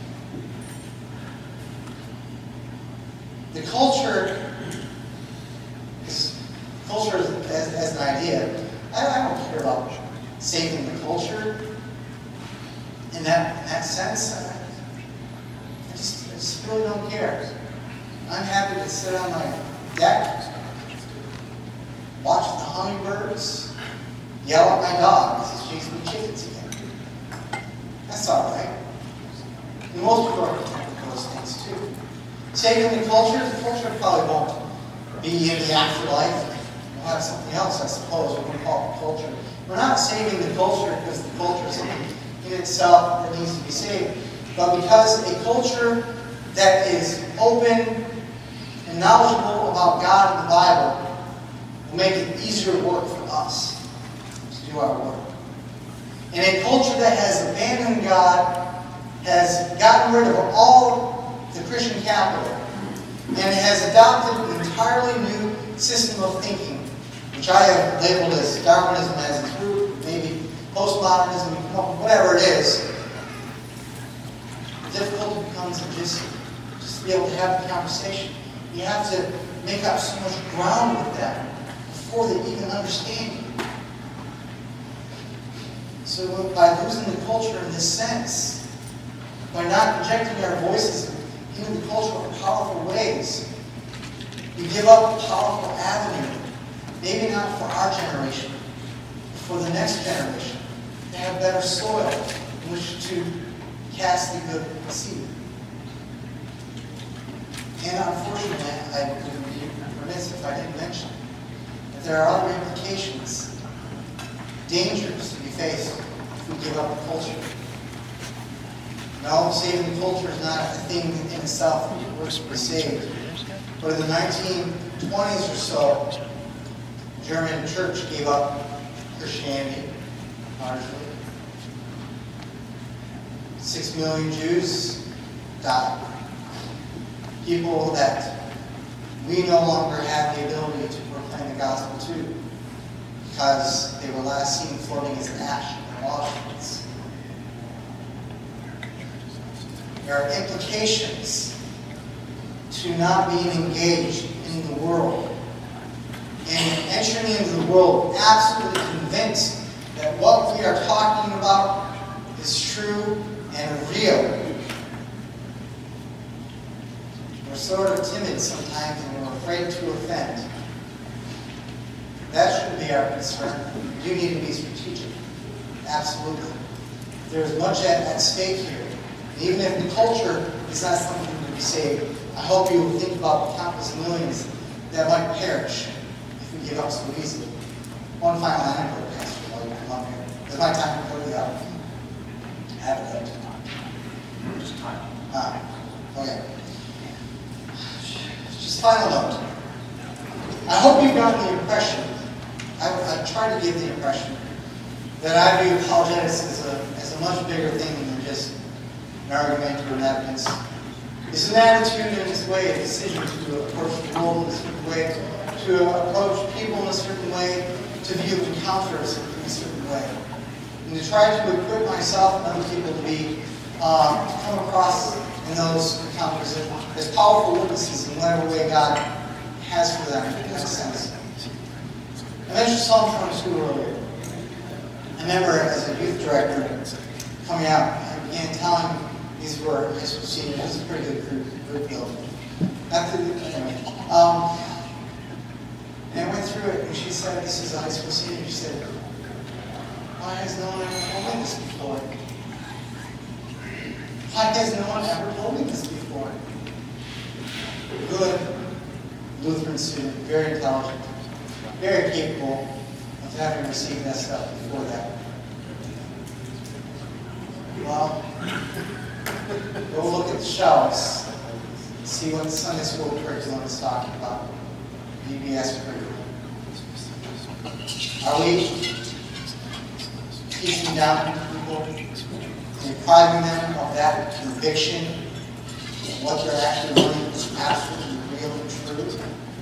The culture is culture as, as, as an idea. I, I don't care about saving the culture in that in that sense. I, I, just, I just really don't care. I'm happy to sit on my deck, watch the hummingbirds, yell at my dog as he's chasing the chickens again. That's all right. And most people are content with those things too. Saving the culture, the culture probably won't be in the afterlife. We'll have something else, I suppose, we can call it culture. We're not saving the culture because the culture is something in itself that needs to be saved, but because a culture that is open and knowledgeable about God and the Bible will make it easier work for us to do our work. And a culture that has abandoned God, has gotten rid of all the Christian capital, and has adopted an entirely new system of thinking, which I have labeled as Darwinism as its root, maybe postmodernism, whatever it is. The difficulty becomes just, just be able to have the conversation. You have to make up so much ground with them before they even understand you. So by losing the culture in this sense, by not projecting our voices into the culture in powerful ways, we give up a powerful avenue, maybe not for our generation, but for the next generation, to have better soil in which to cast the good seed. And unfortunately, I would be remiss if I didn't mention that there are other implications, dangers to be faced if we give up the culture. No, saving the culture is not a thing in itself that works to be saved. But in the nineteen twenties or so, the German church gave up Christianity, largely. Six million Jews died. People that we no longer have the ability to proclaim the gospel to because they were last seen floating as ash in Auschwitz. There are implications to not being engaged in the world and entering into the world absolutely convinced that what we are talking about is true and real. We're sort of timid sometimes and we're afraid to offend. That shouldn't be our concern. We do need to be strategic. Absolutely. There's much at, at stake here. And even if the culture is not something to be saved, I hope you will think about the countless millions that might perish if we give up so easily. One final anecdote, Pastor, while you come up here. Is my time completely up? I have it up. Just time. Ah, okay. Just final note. I hope you've gotten the impression, I, I try to give the impression, that I view apologetics as a, as a much bigger thing than just an argument or an evidence. It's an attitude and it's a way, a decision to approach the world in a certain way, to approach people in a certain way, to view encounters in a certain way. And to try to equip myself and other people to be, um, to come across in those encounters as powerful witnesses in whatever way God has for them, in that sense. I mentioned Psalm twenty-two earlier. I remember as a youth director coming out, I began telling these were high school seniors. It was a pretty good group, group build. After the, anyway, um, and I went through it, and she said, "This is a high school senior." She said, "Why has no one ever told me this before? Why has no one ever told me this before?" Good Lutheran student, very intelligent, very capable of having received that stuff before that. Well, go look at the shelves, see what the Sunday school curriculum is talking about, V B S curriculum. Are we teaching down people, depriving them of that conviction of what they're actually learning is absolutely real and true?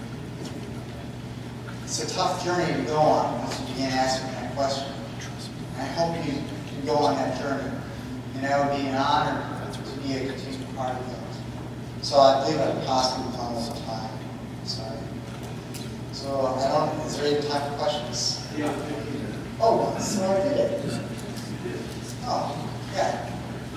It's a tough journey to go on once you begin asking that question. And I hope you can go on that journey. And that would be an honor to be a continued part of that. So I believe I've possibly gone over time. Sorry. So I don't, is there any time for questions? Yeah. Oh, so I did it. Oh, yeah.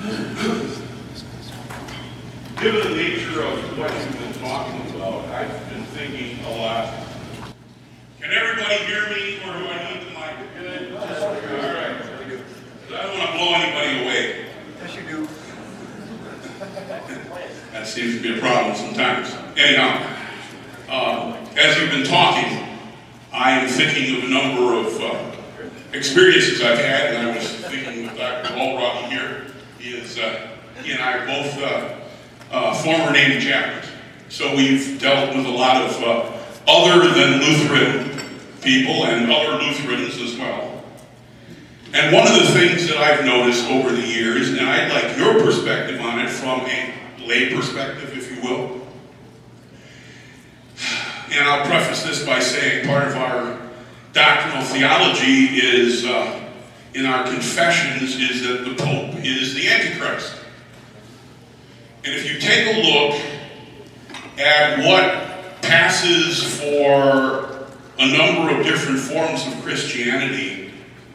Given the nature of what you've been talking about, I've been thinking a lot. Can everybody hear me, or do I need the mic? Good. All right. I don't want to blow anybody away. Yes, you do. That seems to be a problem sometimes. Anyhow, uh, as you've been talking, I am thinking of a number of uh, experiences I've had, and I was thinking with Doctor Walrock here. He is, uh, he and I are both uh, uh, former Navy chaplains, so we've dealt with a lot of uh, other than Lutheran people and other Lutherans as well. And one of the things that I've noticed over the years, and I'd like your perspective on it from a lay perspective, if you will. And I'll preface this by saying part of our doctrinal theology is, uh, in our confessions, is that the Pope is the Antichrist. And if you take a look at what passes for a number of different forms of Christianity,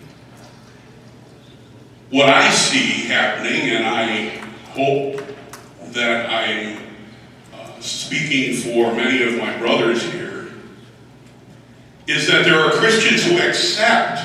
what I see happening, and I hope that I'm uh, speaking for many of my brothers here, is that there are Christians who accept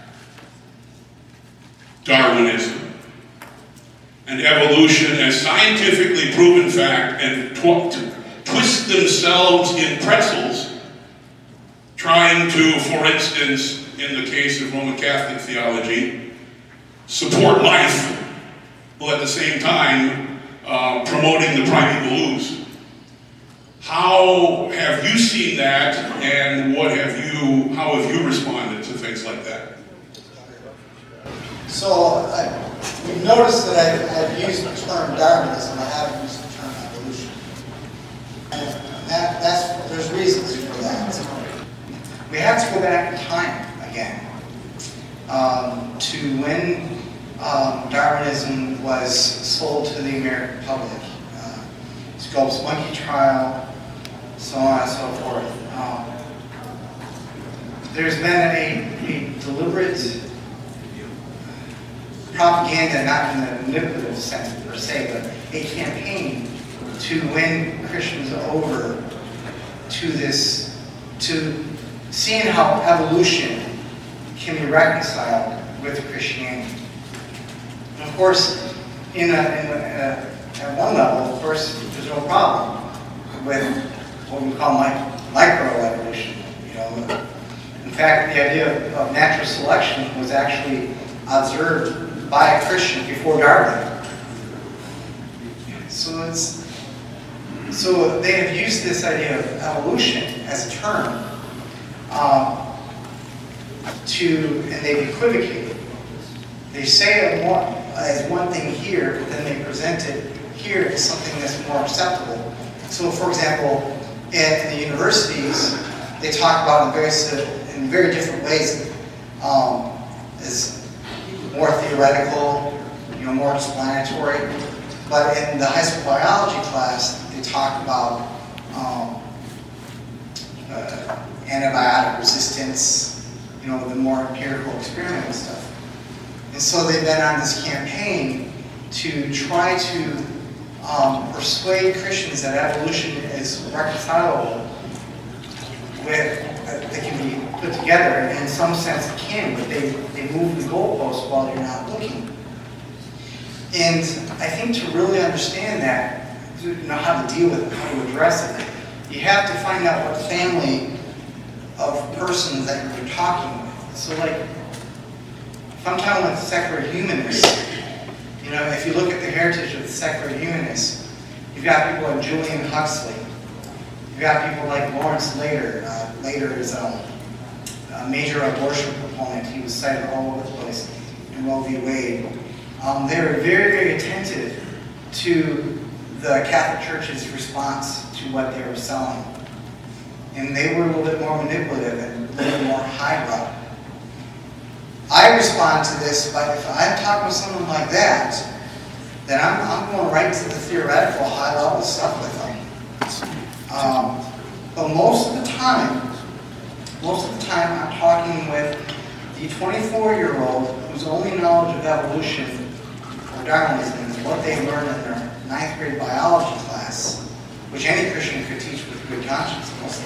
Darwinism and evolution as scientifically proven fact and tw- twist themselves in pretzels, trying to, for instance, in the case of Roman Catholic theology, support life, while at the same time uh, promoting the primeval ooze. How have you seen that, and what have you, how have you responded to things like that? So, I, you've noticed that I've, I've used the term Darwinism, I haven't used the term evolution. And that, that's, there's reasons for that. We have to go back in time again um, to when um, Darwinism was sold to the American public. Uh, Scopes monkey trial, so on and so forth. Um, there's been a, a deliberate propaganda, not in the manipulative sense per se, but a campaign to win Christians over to this, to seeing how evolution can be reconciled with Christianity. And of course, in a, in a, at one level, of course, there's no problem with what we call microevolution. You know, in fact, the idea of, of natural selection was actually observed by a Christian before Darwin. So it's so they have used this idea of evolution as a term um, to, and they've equivocated. They say it one, as one thing here, but then they present it here as something that's more acceptable. So, for example, in the universities, they talk about in very in very different ways, um, as more theoretical, you know, more explanatory. But in the high school biology class, they talk about um, uh, antibiotic resistance, you know, the more empirical experimental stuff. And so they've been on this campaign to try to um, persuade Christians that evolution is reconcilable with, uh, that can be put together, and in some sense it can, but they, they move the goalposts while you're not looking. And I think to really understand that, to know how to deal with it, how to address it, you have to find out what family of persons that you're talking with. So like, if I'm talking with secular humanists, you know, if you look at the heritage of the secular humanists, you've got people like Julian Huxley, you've got people like Lawrence Lader. Uh, Lader is um, a major abortion proponent. He was cited all over the place in Roe v. Wade. Um, they were very, very attentive to the Catholic Church's response to what they were selling. And they were a little bit more manipulative and a little bit more highbrow. I respond to this, but if I'm talking with someone like that, then I'm, I'm going right to the theoretical, high-level stuff with them. Um, but most of the time, most of the time I'm talking with the twenty-four-year-old whose only knowledge of evolution or Darwinism is what they learned in their ninth grade biology class, which any Christian could teach with good conscience, mostly.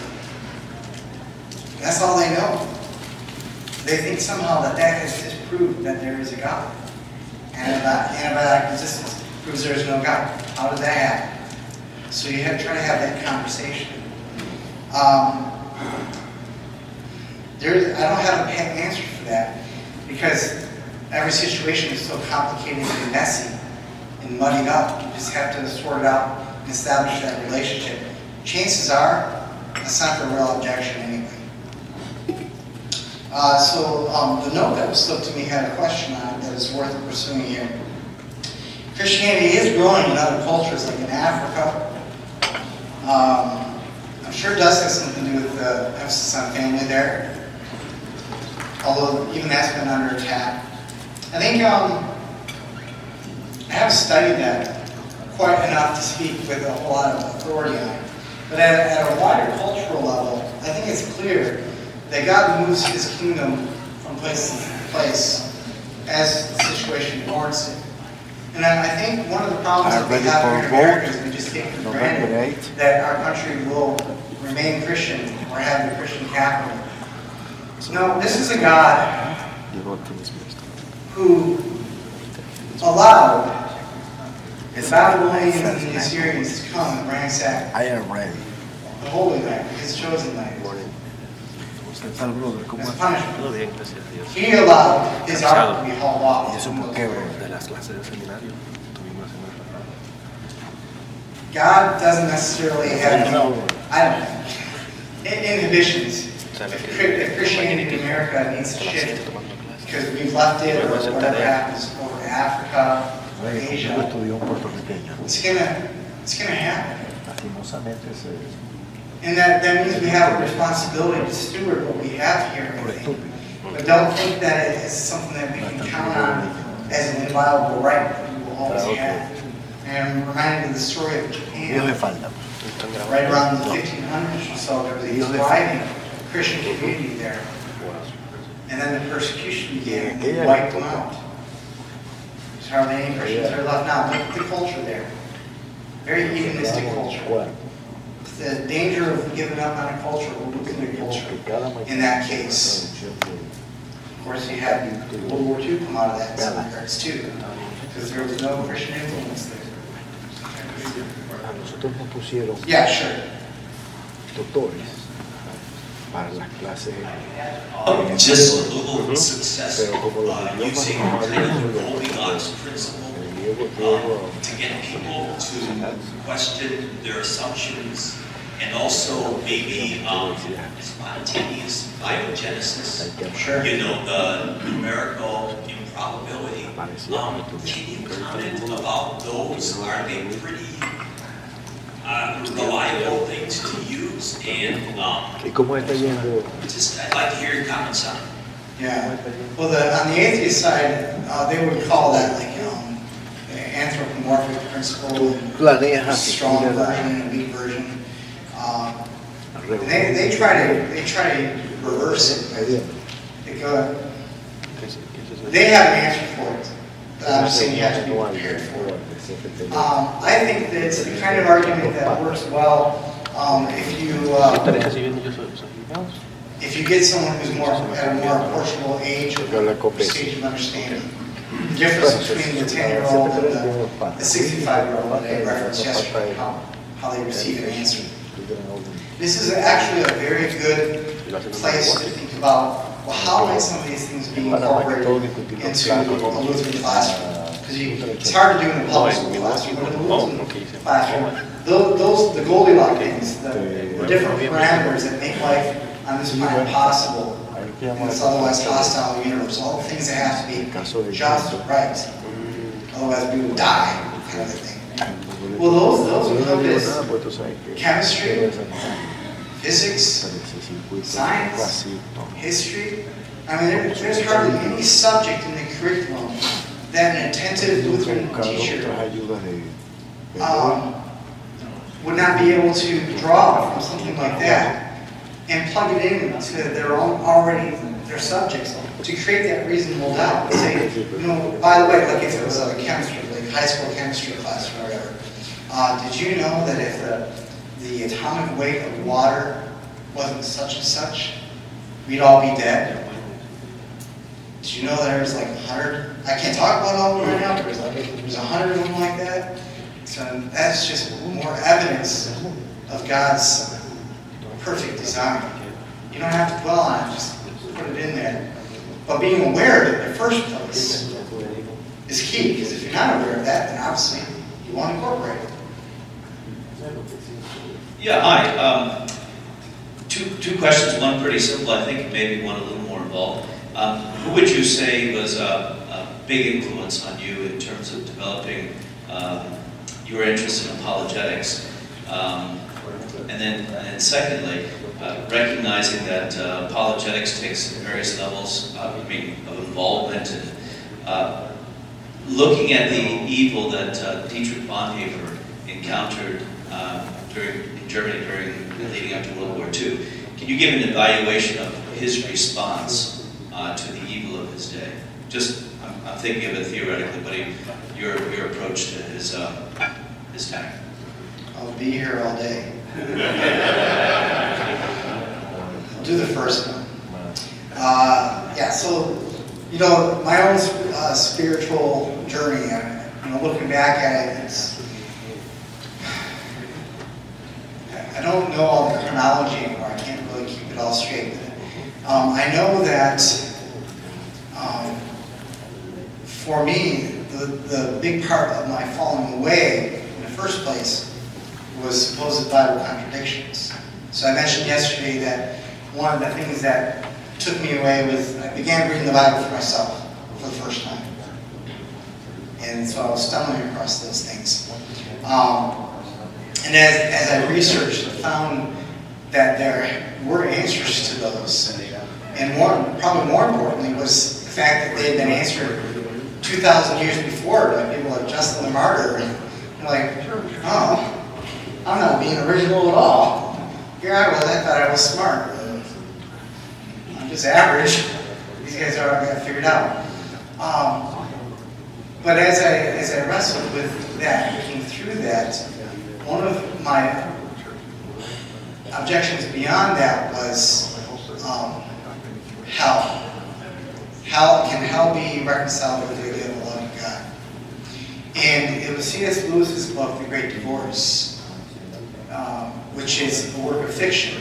That's all they know. They think somehow that that has disproved that there is a God. Antibiotic resistance proves there is no God. How did that happen? So you have to try to have that conversation. Um, there, I don't have an answer for that because every situation is so complicated and messy and muddied up. You just have to sort it out and establish that relationship. Chances are, that's not the real objection anyway. Uh, so um, the note that was slipped to me had a question on it that is worth pursuing here. Christianity is growing in other cultures, like in Africa. Um, I'm sure it does have something to do with the emphasis on family there, although even that's been under attack. I think um, I have studied that quite enough to speak with a whole lot of authority on it. But at, at a wider cultural level, I think it's clear that God moves his kingdom from place to place as the situation warrants it. And I, I think one of the problems that we have here in America is we just take for granted that our country will remain Christian or have the Christian capital. No, this is a God who allowed the Babylonians and the Assyrians to come and ransack I am ready. the Holy Land, his chosen land, ¿Usted está, brother? ¿Cómo as está? punishment. Todo bien, gracias a Dios. He allowed his ark to be hauled off. ¿Y eso por qué, brother? De las clases del seminario tuvimos la semana pasada. God doesn't necessarily have any, I don't know, in- inhibitions. If Chri- if Christianity in America needs to shift because we've left it or whatever happens over to Africa or Yo Asia, estudié un puertorriqueño. it's gonna, it's gonna happen. Lastimosamente se And that, that means we have a responsibility to steward what we have here, I por think. estúpido. But don't think that it is something that we can count on as an inviolable right that we will always have. And I'm reminded of the story of Dios Japan. le falta. Right around the fifteen hundreds or so, there was a thriving Christian community there. And then the persecution began, and they wiped them out. There's hardly any Christians that are left now. Look at the culture there. Very hedonistic culture. The danger of giving up on a culture or losing a culture in that case. Of course, you had World War Two come out of that in some regards too, because there was no Christian influence there. A nosotros nos pusieron Yeah, sure. doctores para las clases. Uh, just a little success Pero como los uh, idiomas using no kind hablan of mucho de Goldilocks los principle el griego, um, griego, to get people to question their assumptions and also maybe um, spontaneous biogenesis. Sure. You know, the numerical improbability. Um, can you comment about those? Are they pretty uh, reliable things to use? And um, ¿Y cómo está yendo? just I'd like to hear your comments on it. Yeah. Well, the, on the atheist side, uh, they would call that like um, the anthropomorphic principle, Planeas a así. strong version and a weak version. Um, and they, they try to they try to reverse it. They go. They have an answer for it. But I'm just saying you have to be prepared for it. Um, I think that it's the kind of argument that works well um, if you uh, ¿Estaré recibiendo yo esos esos emails? if you get someone who's more at a more approachable age or stage of understanding. The difference between the ten-year-old and the, the sixty-five-year-old that I referenced yesterday, how, how they receive an answer. This is actually a very good place to think about, well, how might some of these things be incorporated into a Lutheran classroom? Because it's hard to do in a public school classroom, but in a Lutheran classroom, those, those the Goldilocks things, the, the different parameters that make life on this planet possible in this otherwise hostile universe, all the things that have to be just right, otherwise we would die, kind of a thing. Well, those, those encompass chemistry, physics, science, history. I mean, there, there's hardly any subject in the curriculum that an attentive Lutheran teacher um, would not be able to draw from something like that and plug it into their own already their subjects to create that reasonable doubt. Say, you know, by the way, like if it was a chemistry, like high school chemistry class or whatever, uh, did you know that if the the atomic weight of water wasn't such and such, we'd all be dead? Did you know that there was like a hundred? I can't talk about all of them right now, but there's like there's a hundred of them like that. So that's just more evidence of God's perfect design. You don't have to dwell on it, just put it in there. But being aware of it in the first place is key, because if you're not aware of that, then obviously you want to incorporate it. Yeah, hi. Um, two, two questions, one pretty simple, I think maybe one a little more involved. Um, who would you say was a, a big influence on you in terms of developing um, your interest in apologetics? Um, and then and secondly, uh, recognizing that uh, apologetics takes various levels uh, I mean, of involvement and uh, looking at the evil that uh, Dietrich Bonhoeffer encountered uh, during in Germany during leading up to World War Two. Can you give an evaluation of his response uh, to the evil of his day? Just, I'm, I'm thinking of it theoretically, but he, your your approach to his uh, his time. I'll be here all day. I'll do the first one. Uh, yeah, so, you know, my own uh, spiritual journey, I, you know, looking back at it, it's, I don't know all the chronology anymore. I can't really keep it all straight. But, um, I know that um, for me, the, the big part of my falling away in the first place was supposed Bible contradictions. So I mentioned yesterday that one of the things that took me away was I began reading the Bible for myself for the first time. And so I was stumbling across those things. Um, and as, as I researched, I found that there were answers to those. And more, probably more importantly was the fact that they had been answered two thousand years before by people like Justin the Martyr. And you're like, oh, I'm not being original at all. Here I was, I thought I was smart. I'm just average. These guys already got it figured out. Um, but as I as I wrestled with that, looking through that, one of my objections beyond that was um, hell. How can hell be reconciled with the idea of the love of God? And it was C S Lewis's book, The Great Divorce, um, which is a work of fiction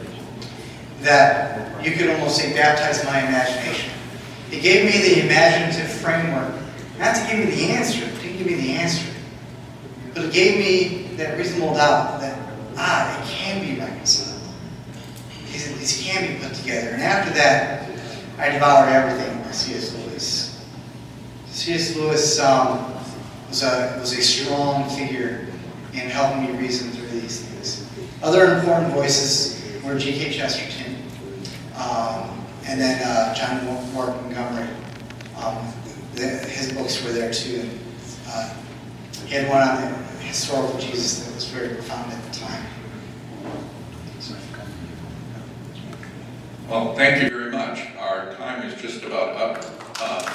that you could almost say baptized my imagination. It gave me the imaginative framework, not to give me the answer, it didn't give me the answer, but it gave me that reasonable doubt that, ah, it can be reconciled. These, these can be put together. And after that, I devoured everything by C S Lewis. C S Lewis um, was, a, was a strong figure in helping me reason through these things. Other important voices were G K Chesterton, um, and then uh, John Mark Montgomery. Um, the, his books were there too. And, uh, he had one on the historical Jesus that was very profound at the time. Well, thank you very much. Our time is just about up. Uh,